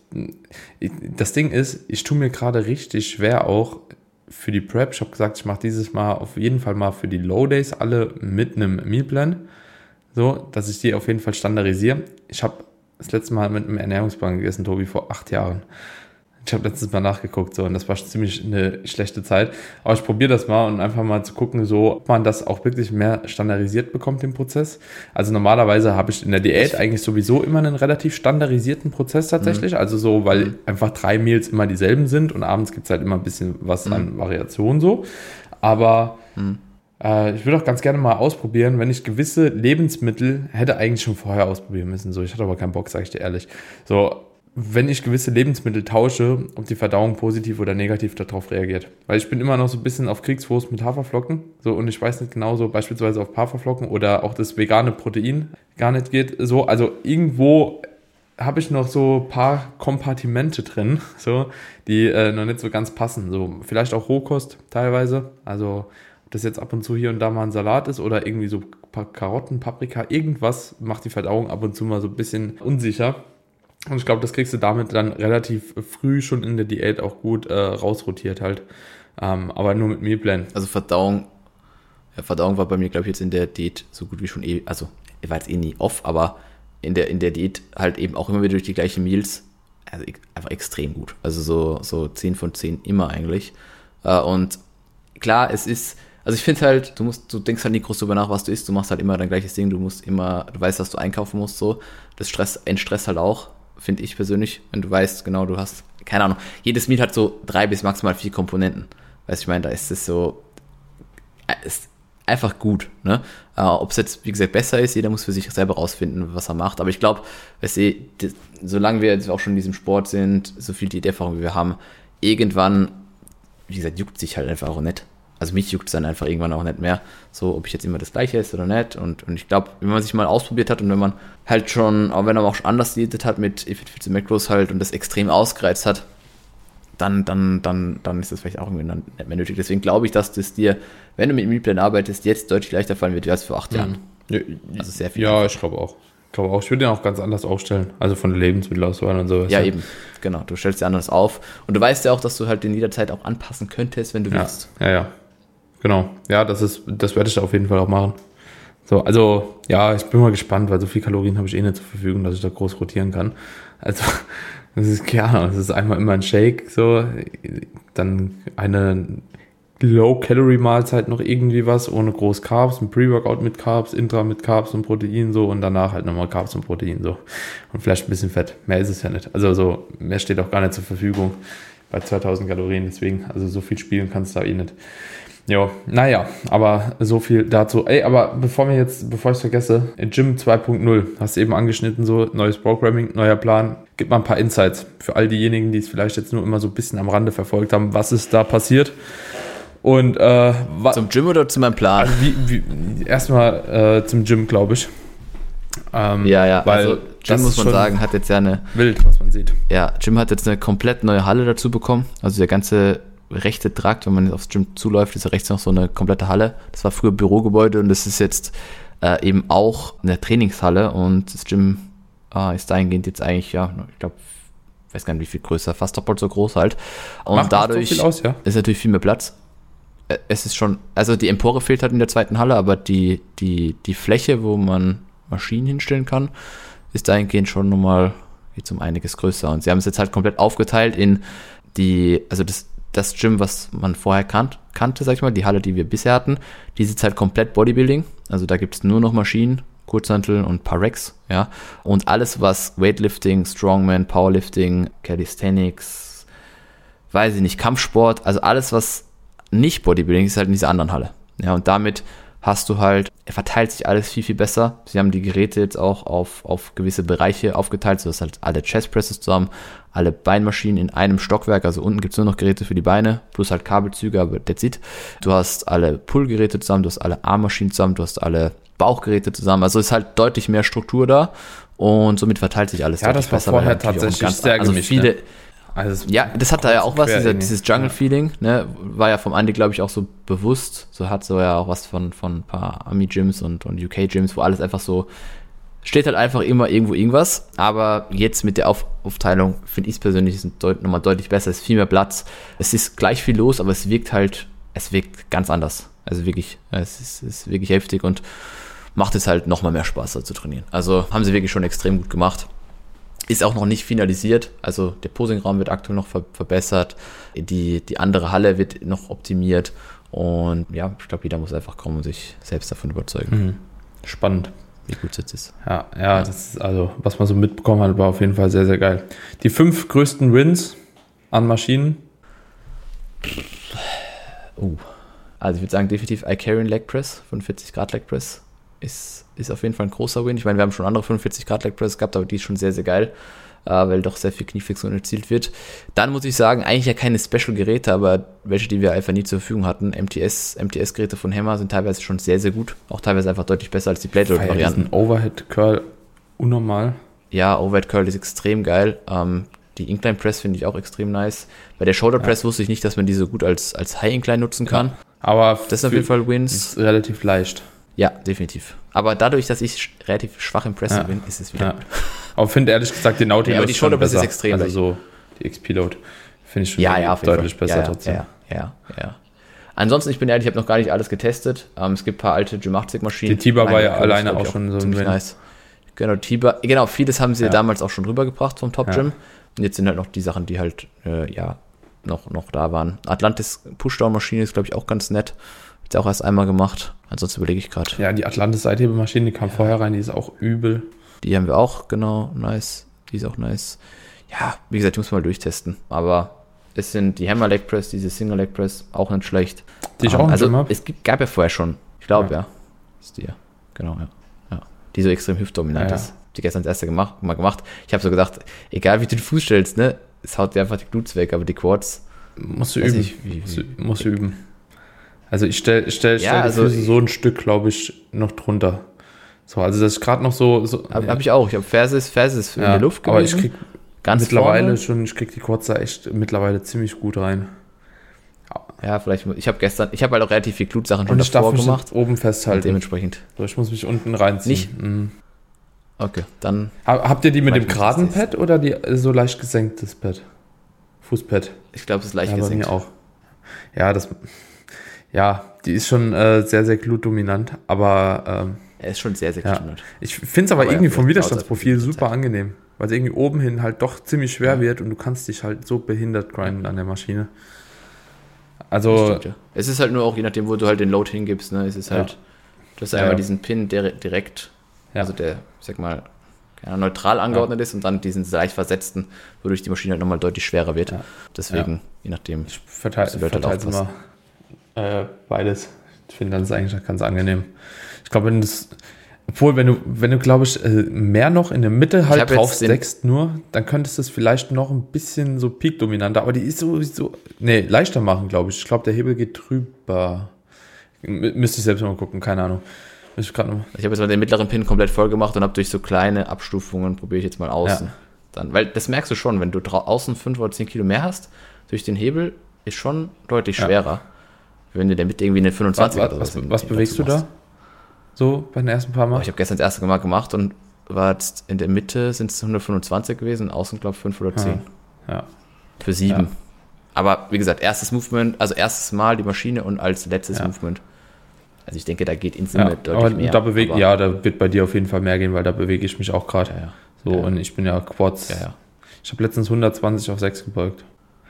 das Ding ist, ich tue mir gerade richtig schwer auch für die Prep. Ich habe gesagt, ich mache dieses Mal auf jeden Fall mal für die Low Days alle mit einem Mealplan, so, dass ich die auf jeden Fall standardisiere. Ich habe das letzte Mal mit einem Ernährungsplan gegessen, Tobi, vor acht Jahren. Ich habe letztens mal nachgeguckt, so, und das war ziemlich eine schlechte Zeit. Aber ich probiere das mal und einfach mal zu gucken, so, ob man das auch wirklich mehr standardisiert bekommt, den Prozess. Also normalerweise habe ich in der Diät eigentlich sowieso immer einen relativ standardisierten Prozess tatsächlich. Mhm. Also so, weil mhm. einfach drei Meals immer dieselben sind und abends gibt es halt immer ein bisschen was mhm. an Variation so. Aber mhm. äh, ich würde auch ganz gerne mal ausprobieren, wenn ich gewisse Lebensmittel hätte eigentlich schon vorher ausprobieren müssen. So, ich hatte aber keinen Bock, sage ich dir ehrlich. So, wenn ich gewisse Lebensmittel tausche, ob die Verdauung positiv oder negativ darauf reagiert. Weil ich bin immer noch so ein bisschen auf Kriegsfuß mit Haferflocken. So, und ich weiß nicht genau, so beispielsweise auf Haferflocken oder auch das vegane Protein gar nicht geht. So, also irgendwo habe ich noch so ein paar Kompartimente drin, so, die äh, noch nicht so ganz passen. So, vielleicht auch Rohkost teilweise. Also, ob das jetzt ab und zu hier und da mal ein Salat ist oder irgendwie so ein paar Karotten, Paprika, irgendwas macht die Verdauung ab und zu mal so ein bisschen unsicher. Und ich glaube, das kriegst du damit dann relativ früh schon in der Diät auch gut äh, rausrotiert halt. Ähm, aber nur mit Mealplan. Also Verdauung, ja, Verdauung war bei mir, glaube ich, jetzt in der Diät so gut wie schon eh, also ich war jetzt eh nie off, aber in der, in der Diät halt eben auch immer wieder durch die gleichen Meals, also einfach extrem gut. Also so, so zehn von zehn immer eigentlich. Äh, und klar, es ist, also ich finde halt, du musst, du denkst halt nicht groß drüber nach, was du isst, du machst halt immer dein gleiches Ding, du musst immer, du weißt, was du einkaufen musst, so. Das Stress, entstresst halt auch, finde ich persönlich, wenn du weißt, genau, du hast, keine Ahnung, jedes Meal hat so drei bis maximal vier Komponenten. Weißt du, ich meine, da ist es so, ist einfach gut. Ne? Äh, ob es jetzt, wie gesagt, besser ist, jeder muss für sich selber rausfinden, was er macht. Aber ich glaube, solange wir jetzt auch schon in diesem Sport sind, so viel die Erfahrung, wie wir haben, irgendwann, wie gesagt, juckt sich halt einfach auch nicht. Also mich juckt es dann einfach irgendwann auch nicht mehr, so ob ich jetzt immer das Gleiche esse oder nicht. Und, und ich glaube, wenn man sich mal ausprobiert hat und wenn man halt schon, auch wenn man auch schon anders diätet hat mit Fit Macros halt und das extrem ausgereizt hat, dann, dann, dann, dann ist das vielleicht auch irgendwie nicht mehr nötig. Deswegen glaube ich, dass das dir, wenn du mit Meal Plan arbeitest, jetzt deutlich leichter fallen wird als vor acht mhm. Jahren. Also sehr viel. Ja, ich glaube auch. Ich glaube auch, ich würde den auch ganz anders aufstellen. Also von der Lebensmittelauswahl und sowas. Ja, ja, eben. Genau. Du stellst dir anders auf. Und du weißt ja auch, dass du halt in jeder Zeit auch anpassen könntest, wenn du ja. willst. Ja, ja. Genau. Ja, das ist, das werde ich auf jeden Fall auch machen. So, also, ja, ich bin mal gespannt, weil so viel Kalorien habe ich eh nicht zur Verfügung, dass ich da groß rotieren kann. Also, das ist klar, das ist einmal immer ein Shake, so, dann eine Low-Calorie-Mahlzeit noch irgendwie was, ohne groß Carbs, ein Pre-Workout mit Carbs, Intra mit Carbs und Protein, so, und danach halt nochmal Carbs und Protein, so. Und vielleicht ein bisschen Fett. Mehr ist es ja nicht. Also, so, mehr steht auch gar nicht zur Verfügung bei zweitausend Kalorien, deswegen, also so viel spielen kannst du da eh nicht. Ja, naja, aber so viel dazu. Ey, aber bevor wir jetzt, bevor ich es vergesse, Gym zwei Punkt null, hast du eben angeschnitten, so neues Programming, neuer Plan. Gib mal ein paar Insights für all diejenigen, die es vielleicht jetzt nur immer so ein bisschen am Rande verfolgt haben. Was ist da passiert? Und äh, wa- zum Gym oder zu meinem Plan? Also wie, wie, erstmal äh, zum Gym, glaube ich. Ähm, ja, ja, weil also Gym, muss man sagen, hat jetzt ja eine... Wild, was man sieht. Ja, Gym hat jetzt eine komplett neue Halle dazu bekommen. Also der ganze rechte Trakt, wenn man aufs Gym zuläuft, ist ja rechts noch so eine komplette Halle. Das war früher Bürogebäude und das ist jetzt äh, eben auch eine Trainingshalle und das Gym äh, ist dahingehend jetzt eigentlich, ja, ich glaube, ich weiß gar nicht, wie viel größer, fast doppelt so groß halt. Und macht dadurch so viel aus, ja? Ist natürlich viel mehr Platz. Es ist schon, also die Empore fehlt halt in der zweiten Halle, aber die, die, die Fläche, wo man Maschinen hinstellen kann, ist dahingehend schon nochmal jetzt um einiges größer. Und sie haben es jetzt halt komplett aufgeteilt in die, also das das Gym, was man vorher kannt, kannte, sag ich mal, die Halle, die wir bisher hatten, die ist jetzt halt komplett Bodybuilding. Also da gibt es nur noch Maschinen, Kurzhanteln und ein paar Racks, ja. Und alles, was Weightlifting, Strongman, Powerlifting, Calisthenics, weiß ich nicht, Kampfsport, also alles, was nicht Bodybuilding ist, halt in dieser anderen Halle. Ja, und damit hast du halt, verteilt sich alles viel, viel besser. Sie haben die Geräte jetzt auch auf, auf gewisse Bereiche aufgeteilt, so dass halt alle Chest Presses zusammen, alle Beinmaschinen in einem Stockwerk, also unten gibt es nur noch Geräte für die Beine, plus halt Kabelzüge, aber that's it. Du hast alle Pull-Geräte zusammen, du hast alle Armmaschinen zusammen, du hast alle Bauchgeräte zusammen, also ist halt deutlich mehr Struktur da und somit verteilt sich alles ja, deutlich besser. Ja, das war vorher tatsächlich ganz, sehr also gemischt, viele, ne? Also ja, das hat da ja auch was, dieser, dieses Jungle-Feeling, ne, war ja vom Andi, glaube ich, auch so bewusst, so hat so ja auch was von, von ein paar Ami-Gyms und, und U K-Gyms, wo alles einfach so, steht halt einfach immer irgendwo irgendwas, aber jetzt mit der Auf- Aufteilung finde ich es persönlich ist deut- nochmal deutlich besser, es ist viel mehr Platz, es ist gleich viel los, aber es wirkt halt, es wirkt ganz anders, also wirklich, es ist, ist wirklich heftig und macht es halt nochmal mehr Spaß, da zu trainieren, also haben sie wirklich schon extrem gut gemacht. Ist auch noch nicht finalisiert, also der Posingraum wird aktuell noch ver- verbessert, die, die andere Halle wird noch optimiert und ja, ich glaube, jeder muss einfach kommen und sich selbst davon überzeugen. Mhm. Spannend. Wie gut es jetzt ist. Ja, ja, das ist also, was man so mitbekommen hat, war auf jeden Fall sehr, sehr geil. Die fünf größten Wins an Maschinen? Uh. Also ich würde sagen, definitiv Icarian Leg Press, fünfundvierzig Grad Leg Press ist, ist auf jeden Fall ein großer Win. Ich meine, wir haben schon andere fünfundvierzig Grad Leg Press gehabt, aber die ist schon sehr, sehr geil, äh, weil doch sehr viel Knieflexion erzielt wird. Dann muss ich sagen, eigentlich ja keine Special-Geräte, aber welche, die wir einfach nie zur Verfügung hatten. M T S, M T S-Geräte von Hammer sind teilweise schon sehr, sehr gut. Auch teilweise einfach deutlich besser als die Plate-Varianten. Overhead-Curl unnormal. Ja, Overhead-Curl ist extrem geil. Ähm, die Incline Press finde ich auch extrem nice. Bei der Shoulder Press ja. wusste ich nicht, dass man die so gut als, als High Incline nutzen kann. Ja. Aber das ist auf jeden Fall Wins. Ist relativ leicht. Ja, definitiv. Aber dadurch, dass ich relativ schwach im Pressing ja. bin, ist es wieder ja. Aber ich finde ehrlich gesagt die Nautilus ja, aber die Shoulder Press ist extrem Also so die X P-Load finde ich schon ja, ja, deutlich besser ja, ja, trotzdem. Ja, ja, ja. Ansonsten, ich bin ehrlich, ich habe noch gar nicht alles getestet. Ähm, es gibt ein paar alte Gym achtzig Maschinen. Die Tiba war ja alleine auch schon auch so ein Win. Nice. Genau, Tiba, genau, vieles haben sie ja. damals auch schon rübergebracht vom Top Gym. Ja. Und jetzt sind halt noch die Sachen, die halt, äh, ja, noch, noch da waren. Atlantis Pushdown-Maschine ist, glaube ich, auch ganz nett. Hat auch erst einmal gemacht. Ansonsten überlege ich gerade. Ja, die Atlantis-Seithebemaschine, die kam ja. vorher rein, die ist auch übel. Die haben wir auch, genau, nice. Die ist auch nice. Ja, wie gesagt, ich muss mal durchtesten. Aber es sind die Hammer Leg Press, diese Single Leg Press, auch nicht schlecht. Die ich auch also, schon habe. Es gibt, gab ja vorher schon Ich glaube, ja. ja. Ist die, ja. Genau, ja. ja. Die so extrem hüftdominant ja, ja. ist. Die gestern das erste gemacht, mal gemacht. Ich habe so gedacht, egal wie du den Fuß stellst, ne, es haut dir einfach die Glutes weg, aber die Quads. Musst du üben. Ich, wie, wie, musst du üben. Also ich stelle stell, stell ja, die also Füße so ein Stück, glaube ich, noch drunter. So, also das ist gerade noch so. so habe hab ich auch. Ich habe Ferses, Ferses ja, in der Luft gewesen. Aber ich krieg ganz mittlerweile vorne. schon, ich krieg die Quads da echt mittlerweile ziemlich gut rein. Ja, vielleicht. Ich habe gestern, ich habe halt auch relativ viel Glutsachen schon Und ich davor darf mich gemacht. Oben festhalten. Dementsprechend. So, ich muss mich unten reinziehen. Nicht? Mhm. Okay, dann. Habt ihr die mit dem geraden Pad oder die so leicht gesenktes Pad? Fußpad? Ich glaube, es ist leicht ja, gesenkt. Bei mir auch. Ja, das. Ja, die ist schon äh, sehr, sehr glutdominant, aber. Ähm, er ist schon sehr, sehr ja. glutdominant. Ich finde es aber, aber irgendwie vom Widerstandsprofil super Zeit. angenehm, weil es irgendwie oben hin halt doch ziemlich schwer ja. wird und du kannst dich halt so behindert grinden an der Maschine. Also. Stimmt, ja. Es ist halt nur auch, je nachdem, wo du halt den Load hingibst, ne, es ist halt. Ja. Du hast ja, einmal ja. diesen Pin der, direkt, ja. also der, ich sag mal, ja, neutral angeordnet ja. ist und dann diesen leicht versetzten, wodurch die Maschine halt nochmal deutlich schwerer wird. Ja. Deswegen, ja. je nachdem. Ich verteile halt immer äh, beides. Ich finde, das ist eigentlich ganz angenehm. Ich glaube, wenn das, obwohl, wenn du, wenn du, glaube ich, mehr noch in der Mitte halt drauf steckst nur, dann könntest du es vielleicht noch ein bisschen so peak-dominanter, aber die ist sowieso, nee, leichter machen, glaube ich. Ich glaube, der Hebel geht drüber. Müsste ich selbst mal gucken, keine Ahnung. Ich, ich habe jetzt mal den mittleren Pin komplett voll gemacht und habe durch so kleine Abstufungen, probiere ich jetzt mal außen. Ja. Dann, weil das merkst du schon, wenn du dra- außen fünf oder zehn Kilo mehr hast, durch den Hebel ist schon deutlich schwerer. Ja. Wenn du in der Mitte irgendwie eine fünfundzwanzig was, was, was, was bewegst du da? So bei den ersten paar Mal? Oh, ich habe gestern das erste Mal gemacht und war jetzt in der Mitte sind es hundertfünfundzwanzig gewesen, außen glaube ich fünf oder zehn. Ja. ja. Für sieben. Ja. Aber wie gesagt, erstes Movement, also erstes Mal die Maschine und als letztes ja. Movement. Also ich denke, da geht ins Summe ja, deutlich aber mehr. Da beweg, aber ja, da wird bei dir auf jeden Fall mehr gehen, weil da bewege ich mich auch gerade. Ja, ja. So, ja. und ich bin ja Quads. Ja, ja. Ich habe letztens hundertzwanzig auf sechs gebeugt.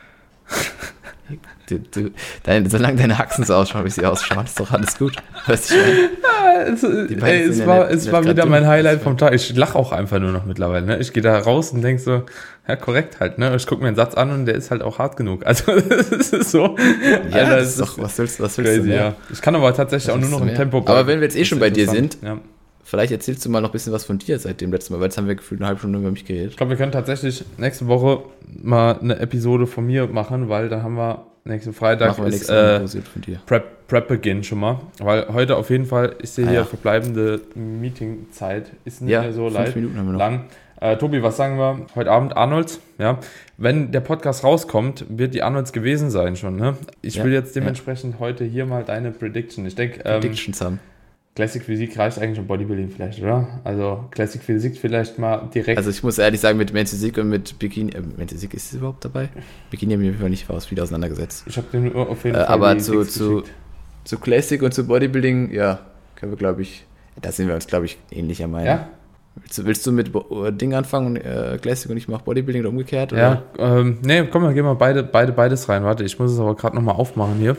Du, du, dein, solange deine Haxen so ausschauen, wie sie ausschauen, ist doch alles gut. Weißt du, ja, es, ey, es war, es war wieder mein Highlight vom Tag. Ich lache auch einfach nur noch mittlerweile. Ne? Ich gehe da raus und denke so, ja, korrekt halt. Ne? Ich gucke mir einen Satz an und der ist halt auch hart genug. Also, das ist so. Ja, Alter, das ist doch, was willst, was willst crazy, du? Ja. Ich kann aber tatsächlich auch nur noch im Tempo bleiben. Aber wenn wir jetzt eh schon bei dir sind, ja. vielleicht erzählst du mal noch ein bisschen was von dir seit dem letzten Mal, weil jetzt haben wir gefühlt eine halbe Stunde über mich geredet. Ich glaube, wir können tatsächlich nächste Woche mal eine Episode von mir machen, weil da haben wir nächsten Freitag ist äh, Prep, Prep-Beginn schon mal. Weil heute auf jeden Fall ist hier, ah, hier ja. verbleibende Meeting-Zeit. Ist nicht ja, mehr so fünf Minuten haben wir noch. lang. Äh, Tobi, was sagen wir heute Abend? Arnolds. Ja. Wenn der Podcast rauskommt, wird die Arnolds gewesen sein schon. Ne? Ich ja, will jetzt dementsprechend ja. heute hier mal deine Prediction. Ich denke, Predictions ähm, haben. Classic Physik reicht eigentlich schon Bodybuilding vielleicht, oder? Also Classic Physik vielleicht mal direkt. Also ich muss ehrlich sagen, mit Men's Physik und mit Bikini, äh, Men's Physik ist es überhaupt dabei? Bikini haben wir nicht aus wieder auseinandergesetzt. Ich habe den auf jeden äh, Fall aber zu, zu, zu Classic und zu Bodybuilding, ja, können wir glaube ich, da sind wir uns glaube ich ähnlicher Meinung. Ja? Willst du, willst du mit Bo- Ding anfangen, äh, Classic und ich mache Bodybuilding oder umgekehrt? Oder? Ja, ähm, nee, komm, wir gehen mal beide, beide beides rein. Warte, ich muss es aber gerade nochmal aufmachen hier.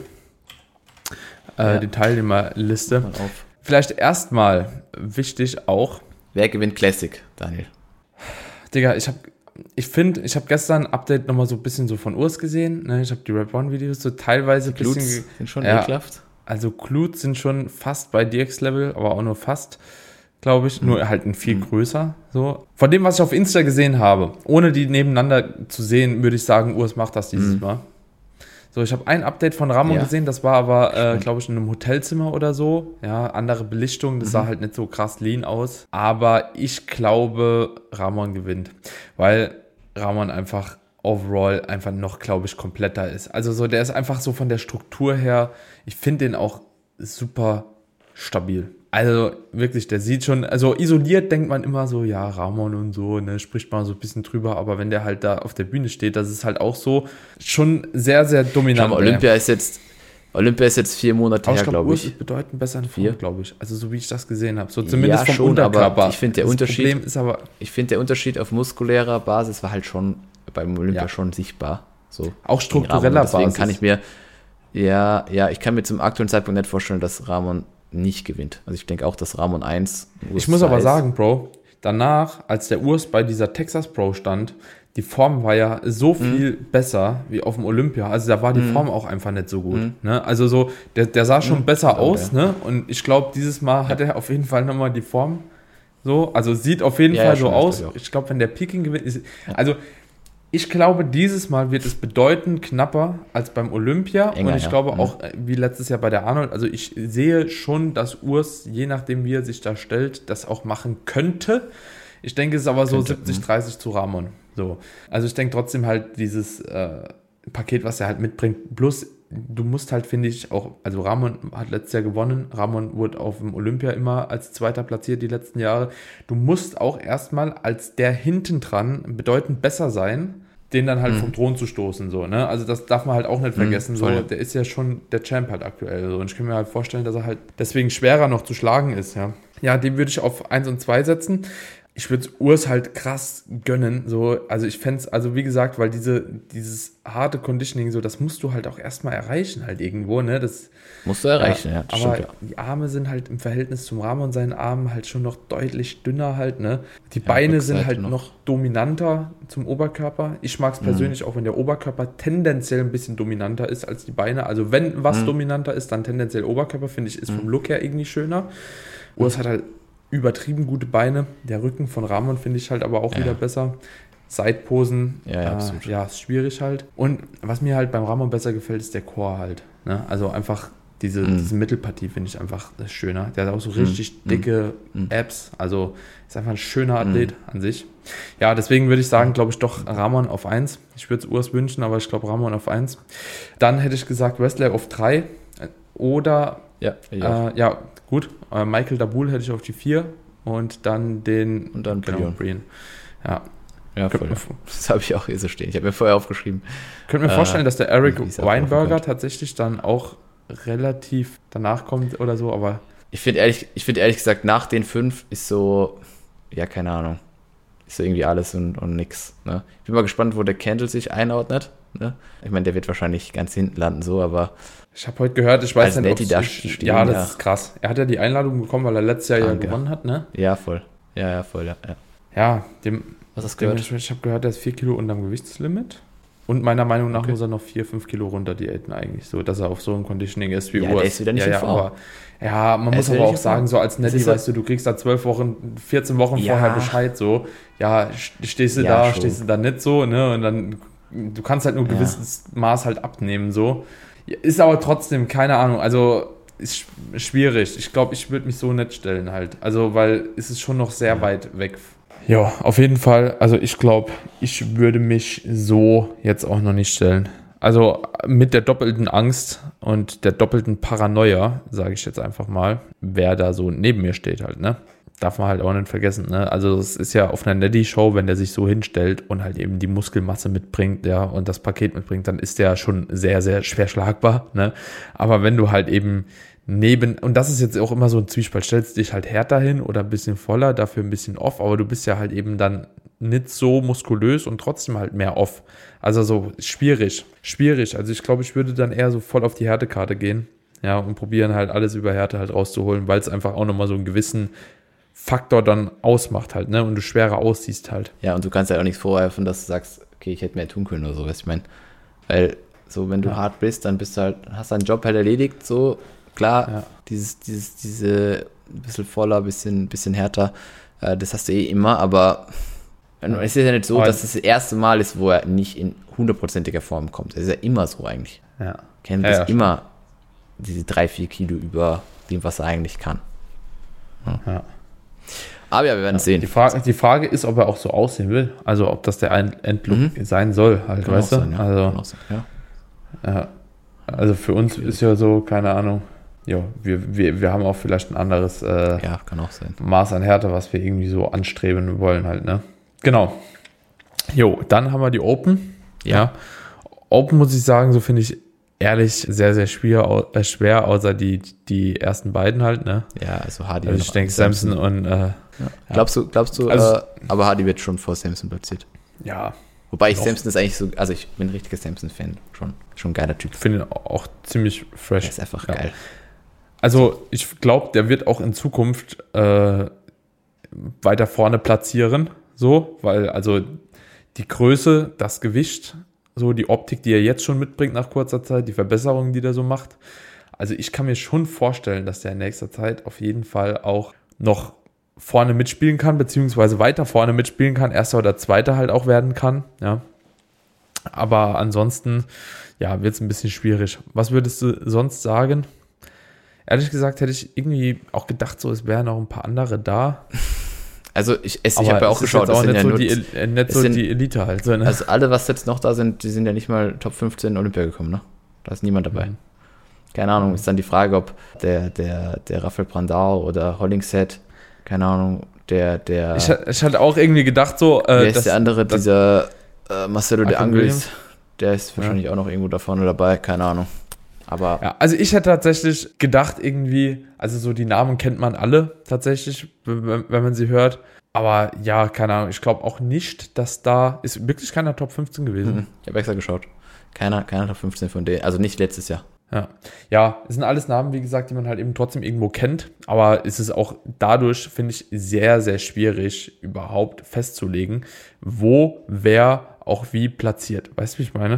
Äh, ja. Die Teilnehmerliste. Mal auf. Vielleicht erstmal wichtig auch. Wer gewinnt Classic, Daniel? Digga, ich hab, ich finde, ich habe gestern ein Update nochmal so ein bisschen so von Urs gesehen. Ne? Ich habe die Rap One Videos so teilweise ein bisschen. Glutes sind schon ja, ekelhaft. Also Glutes sind schon fast bei D X-Level, aber auch nur fast, glaube ich. Mhm. Nur halt ein viel mhm. größer. So. Von dem, was ich auf Insta gesehen habe, ohne die nebeneinander zu sehen, würde ich sagen, Urs macht das dieses mhm. Mal. So, ich habe ein Update von Ramon ja. gesehen, das war aber, äh, glaube ich, in einem Hotelzimmer oder so. Ja, andere Belichtung, das mhm. sah halt nicht so krass lean aus. Aber ich glaube, Ramon gewinnt, weil Ramon einfach overall einfach noch, glaube ich, kompletter ist. Also so, der ist einfach so von der Struktur her, ich finde den auch super stabil. Also wirklich, der sieht schon, also isoliert denkt man immer so, ja, Ramon und so, ne, spricht man so ein bisschen drüber, aber wenn der halt da auf der Bühne steht, das ist halt auch so schon sehr, sehr dominant. Schau mal, Olympia ist jetzt, Olympia ist jetzt vier Monate aber her, glaube ich. Urs ist bedeutend besser in Form, glaube ich. Also so wie ich das gesehen habe. So zumindest ja, vom schon, Unterkörper. Aber ich finde der das Unterschied, Problem ist aber, ich finde der Unterschied auf muskulärer Basis war halt schon beim Olympia ja. schon sichtbar. So auch struktureller Basis. Deswegen kann ich mir, ja, ja, ich kann mir zum aktuellen Zeitpunkt nicht vorstellen, dass Ramon nicht gewinnt. Also ich denke auch, dass Ramon eins Ich muss aber ist. sagen, Bro, danach, als der Urs bei dieser Texas Pro stand, die Form war ja so viel mhm. besser wie auf dem Olympia. Also da war die mhm. Form auch einfach nicht so gut. Mhm. Ne? Also so, der, der sah schon mhm. besser aus. Ja. Ne? Und ich glaube, dieses Mal ja. hat er auf jeden Fall nochmal die Form so. Also sieht auf jeden ja, Fall ja, so aus. Ich glaube, wenn der Peking gewinnt, ist, ja. also ich glaube, dieses Mal wird es bedeutend knapper als beim Olympia. Enger, und ich ja. glaube mhm. auch, wie letztes Jahr bei der Arnold, also ich sehe schon, dass Urs, je nachdem wie er sich da stellt, das auch machen könnte. Ich denke, es ist aber so könnte. siebzig dreißig zu Ramon. So. Also ich denke trotzdem halt dieses äh, Paket, was er halt mitbringt, plus du musst halt, finde ich, auch, also Ramon hat letztes Jahr gewonnen, Ramon wurde auf dem Olympia immer als Zweiter platziert die letzten Jahre. Du musst auch erstmal als der hinten dran bedeutend besser sein, den dann halt mhm. vom Thron zu stoßen, so, ne? Also das darf man halt auch nicht vergessen, mhm, so, der ist ja schon der Champ halt aktuell, so, und ich kann mir halt vorstellen, dass er halt deswegen schwerer noch zu schlagen ist, ja. Ja, den würde ich auf eins und zwei setzen. Ich würde Urs halt krass gönnen, so, also ich fände es, also wie gesagt, weil diese, dieses harte Conditioning, so, das musst du halt auch erstmal erreichen halt irgendwo, ne, das musst du erreichen, ja, ja das aber stimmt, ja. Die Arme sind halt im Verhältnis zum Rahmen und seinen Armen halt schon noch deutlich dünner halt, ne, die ja, Beine sind halt noch. noch dominanter zum Oberkörper. Ich mag es persönlich mhm. auch, wenn der Oberkörper tendenziell ein bisschen dominanter ist als die Beine, also wenn was mhm. dominanter ist, dann tendenziell Oberkörper, finde ich, ist mhm. vom Look her irgendwie schöner. Urs mhm. hat halt übertrieben gute Beine. Der Rücken von Ramon finde ich halt aber auch ja. wieder besser. Seitposen, ja, ja, äh, ja, ist schwierig halt. Und was mir halt beim Ramon besser gefällt, ist der Core halt. Ne? Also einfach diese, mm. diese Mittelpartie finde ich einfach schöner. Der hat auch so richtig mm. dicke mm. Abs. Also ist einfach ein schöner Athlet mm. an sich. Ja, deswegen würde ich sagen, glaube ich doch Ramon auf eins. Ich würde es Urs wünschen, aber ich glaube Ramon auf eins. Dann hätte ich gesagt Wrestler auf drei. Oder ja, äh, ja gut, äh, Michael Dabul hätte ich auf die vier und dann den und dann genau, Brian. Ja, ja voll. Das habe ich auch hier so stehen. Ich habe mir vorher aufgeschrieben. Könnt mir äh, vorstellen, dass der Eric Weinberger tatsächlich dann auch relativ danach kommt oder so, aber ich finde ehrlich, ich finde ehrlich gesagt, nach den fünf ist so, ja, keine Ahnung, ist so irgendwie alles und, und nix. Ne? Ich bin mal gespannt, wo der Candle sich einordnet. Ne? Ich meine, der wird wahrscheinlich ganz hinten landen, so, aber ich habe heute gehört, ich weiß nicht, ob es... Ja, das ja. ist krass. Er hat ja die Einladung bekommen, weil er letztes Jahr Danke. ja gewonnen hat, ne? Ja, voll. Ja, ja, voll, ja. Ja, ja dem... Was hast du gehört? Ich habe gehört, der ist vier Kilo unterm Gewichtslimit. Und meiner Meinung nach okay. muss er noch vier, fünf Kilo runter diäten eigentlich, so, dass er auf so einem Conditioning ist wie Urs. Ja, der ist wieder nicht ja, in ja, Form. Aber, ja, man er muss aber auch sagen, so als Nettie, weißt du, du kriegst da zwölf Wochen, vierzehn Wochen ja. vorher Bescheid, so, ja, stehst du ja, da, schon. stehst du da nicht so, ne, und dann, du kannst halt nur ein ja. gewisses Maß halt abnehmen, so. Ist aber trotzdem, keine Ahnung, also ist schwierig. Ich glaube, ich würde mich so nicht stellen halt. Also, weil es ist schon noch sehr ja. weit weg. Ja, auf jeden Fall. Also ich glaube, ich würde mich so jetzt auch noch nicht stellen. Also mit der doppelten Angst und der doppelten Paranoia, sage ich jetzt einfach mal, wer da so neben mir steht halt, ne? Darf man halt auch nicht vergessen, ne? Also es ist ja auf einer Nettie-Show, wenn der sich so hinstellt und halt eben die Muskelmasse mitbringt, ja, und das Paket mitbringt, dann ist der schon sehr, sehr schwer schlagbar, ne? Aber wenn du halt eben neben, und das ist jetzt auch immer so ein Zwiespalt, stellst dich halt härter hin oder ein bisschen voller, dafür ein bisschen off, aber du bist ja halt eben dann nicht so muskulös und trotzdem halt mehr off. Also so schwierig, schwierig. Also ich glaube, ich würde dann eher so voll auf die Härtekarte gehen, ja, und probieren halt alles über Härte halt rauszuholen, weil es einfach auch nochmal so einen gewissen Faktor dann ausmacht halt, ne, und du schwerer aussiehst halt. Ja, und du kannst ja auch nichts vorwerfen, dass du sagst, okay, ich hätte mehr tun können oder so, was ich meine. Weil so, wenn du ja. hart bist, dann bist du halt, hast deinen Job halt erledigt, so, klar, ja. dieses, dieses, diese ein bisschen voller, ein bisschen, bisschen härter, äh, das hast du eh immer, aber ja. es ist ja nicht so, aber dass es das, das erste Mal ist, wo er nicht in hundertprozentiger Form kommt. Das ist ja immer so eigentlich. Ja. Kennt ja, das ja, immer, diese drei, vier Kilo über dem, was er eigentlich kann. Ja. ja. Aber ja, wir werden es ja, sehen. Die Frage, die Frage ist, ob er auch so aussehen will. Also ob das der Endlook mhm. sein soll, halt, kann weißt du? Sein, ja. Also, sein, ja. Ja. Also für uns ist ja so, keine Ahnung, ja, wir, wir, wir haben auch vielleicht ein anderes äh, ja, kann auch sein. Maß an Härte, was wir irgendwie so anstreben wollen halt, ne? Genau. Jo, dann haben wir die Open. Ja. ja. Open muss ich sagen, so finde ich ehrlich sehr, sehr schwer, äh, schwer außer die, die ersten beiden halt, ne? Ja, also Hardy. Also ich denke Samson und äh, ja. Glaubst du, glaubst du, also, äh, aber Hardy wird schon vor Samson platziert. Ja. Wobei ich doch. Samson ist eigentlich so, also ich bin ein richtiger Samson-Fan, schon, schon ein geiler Typ. Ich finde ihn auch ziemlich fresh. Der ist einfach ja. geil. Also ich glaube, der wird auch in Zukunft äh, weiter vorne platzieren, so, weil also die Größe, das Gewicht, so die Optik, die er jetzt schon mitbringt nach kurzer Zeit, die Verbesserungen, die der so macht. Also ich kann mir schon vorstellen, dass der in nächster Zeit auf jeden Fall auch noch vorne mitspielen kann, beziehungsweise weiter vorne mitspielen kann, erster oder zweiter halt auch werden kann, ja. Aber ansonsten, ja, wird es ein bisschen schwierig. Was würdest du sonst sagen? Ehrlich gesagt hätte ich irgendwie auch gedacht, so es wären noch ein paar andere da. Also ich, ich habe ja auch geschaut, das sind ja nur die, nicht so die Elite halt. So, ne? Also alle, was jetzt noch da sind, die sind ja nicht mal Top fünfzehn Olympia gekommen, ne? Da ist niemand dabei. Mhm. Keine Ahnung, ist dann die Frage, ob der, der, der Rafael Brandao oder Hollingshead, keine Ahnung, der, der... Ich, ich hatte auch irgendwie gedacht so... Äh, wer ist dass, der andere, dass, dieser äh, Marcelo de Angels, Williams? Der ist wahrscheinlich ja. auch noch irgendwo da vorne dabei, keine Ahnung. Aber ja, also ich hätte tatsächlich gedacht irgendwie, also so die Namen kennt man alle tatsächlich, wenn, wenn man sie hört. Aber ja, keine Ahnung, ich glaube auch nicht, dass da, ist wirklich keiner Top fünfzehn gewesen. Mhm. Ich habe extra geschaut. Keiner, keiner Top fünfzehn von denen, also nicht letztes Jahr. Ja. ja, es sind alles Namen, wie gesagt, die man halt eben trotzdem irgendwo kennt, aber es ist auch dadurch, finde ich, sehr, sehr schwierig überhaupt festzulegen, wo wer auch wie platziert. Weißt du, wie ich meine?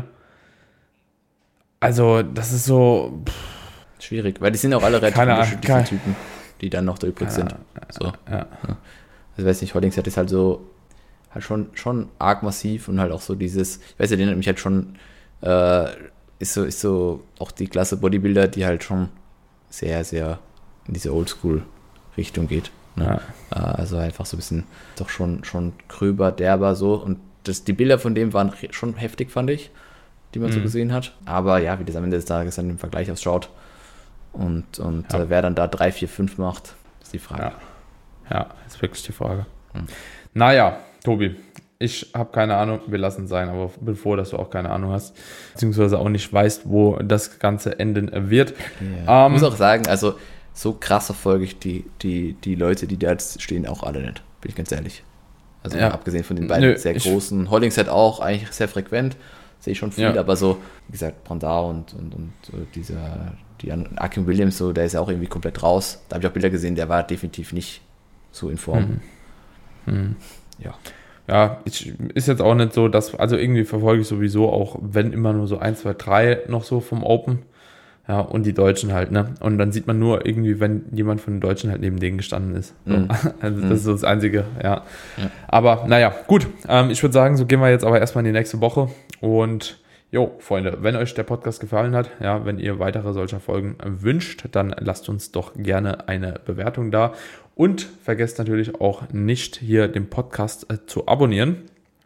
Also, das ist so... Pff, schwierig, weil die sind auch alle relativ unterschiedliche Typen, die dann noch da übrig ja, sind. So. Ja. Ja. Also, ich weiß nicht, Hollingshead ist halt so, halt schon, schon arg massiv und halt auch so dieses, ich weiß ja, den hat mich halt schon, äh, ist so, ist so auch die Klasse Bodybuilder, die halt schon sehr, sehr in diese Oldschool-Richtung geht. Ne? Ja. Äh, also einfach so ein bisschen, doch schon, schon gröber, derber so. Und das, die Bilder von dem waren schon heftig, fand ich, die man mhm. so gesehen hat. Aber ja, wie das am Ende des Tages dann im Vergleich ausschaut und, und ja. äh, wer dann da drei, vier, fünf macht, ist die Frage. Ja, ja ist wirklich die Frage. Mhm. Naja, Tobi, ich habe keine Ahnung, wir lassen es sein, aber bin froh, dass du auch keine Ahnung hast, beziehungsweise auch nicht weißt, wo das Ganze enden wird. Ja. Ähm, ich muss auch sagen, also so krass verfolge ich die, die, die Leute, die da jetzt stehen, auch alle nicht, bin ich ganz ehrlich. Also ja. abgesehen von den beiden Nö, sehr großen, Hollingshead auch, eigentlich sehr frequent, sehe ich schon viel, ja. aber so, wie gesagt, Brandao und, und, und so dieser, die Akim Williams, so, der ist ja auch irgendwie komplett raus. Da habe ich auch Bilder gesehen, der war definitiv nicht so in Form. Mhm. Mhm. Ja. Ja, ich, ist jetzt auch nicht so, dass, also irgendwie verfolge ich sowieso auch, wenn immer nur so eins, zwei, drei noch so vom Open. Ja, und die Deutschen halt, ne? Und dann sieht man nur irgendwie, wenn jemand von den Deutschen halt neben denen gestanden ist. So. Mhm. Also das ist so das Einzige, ja. ja. Aber naja, gut. Ähm, ich würde sagen, so gehen wir jetzt aber erstmal in die nächste Woche. Und jo, Freunde, wenn euch der Podcast gefallen hat, ja, wenn ihr weitere solcher Folgen wünscht, dann lasst uns doch gerne eine Bewertung da. Und vergesst natürlich auch nicht, hier den Podcast äh, zu abonnieren.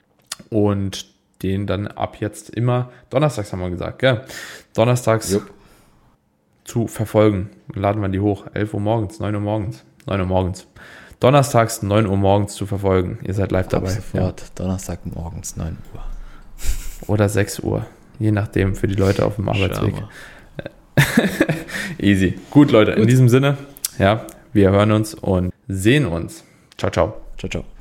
Und den dann ab jetzt immer, donnerstags haben wir gesagt, gell? Donnerstags Jupp. zu verfolgen. Laden wir die hoch. elf Uhr morgens, neun Uhr morgens. neun Uhr morgens. Donnerstags, neun Uhr morgens zu verfolgen. Ihr seid live dabei. Ab sofort, ja. Donnerstag morgens, neun Uhr. Oder sechs Uhr. Je nachdem, für die Leute auf dem Arbeitsweg. Easy. Gut, Leute, Gut. in diesem Sinne, ja, wir hören uns und sehen uns. Ciao, ciao. Ciao, ciao.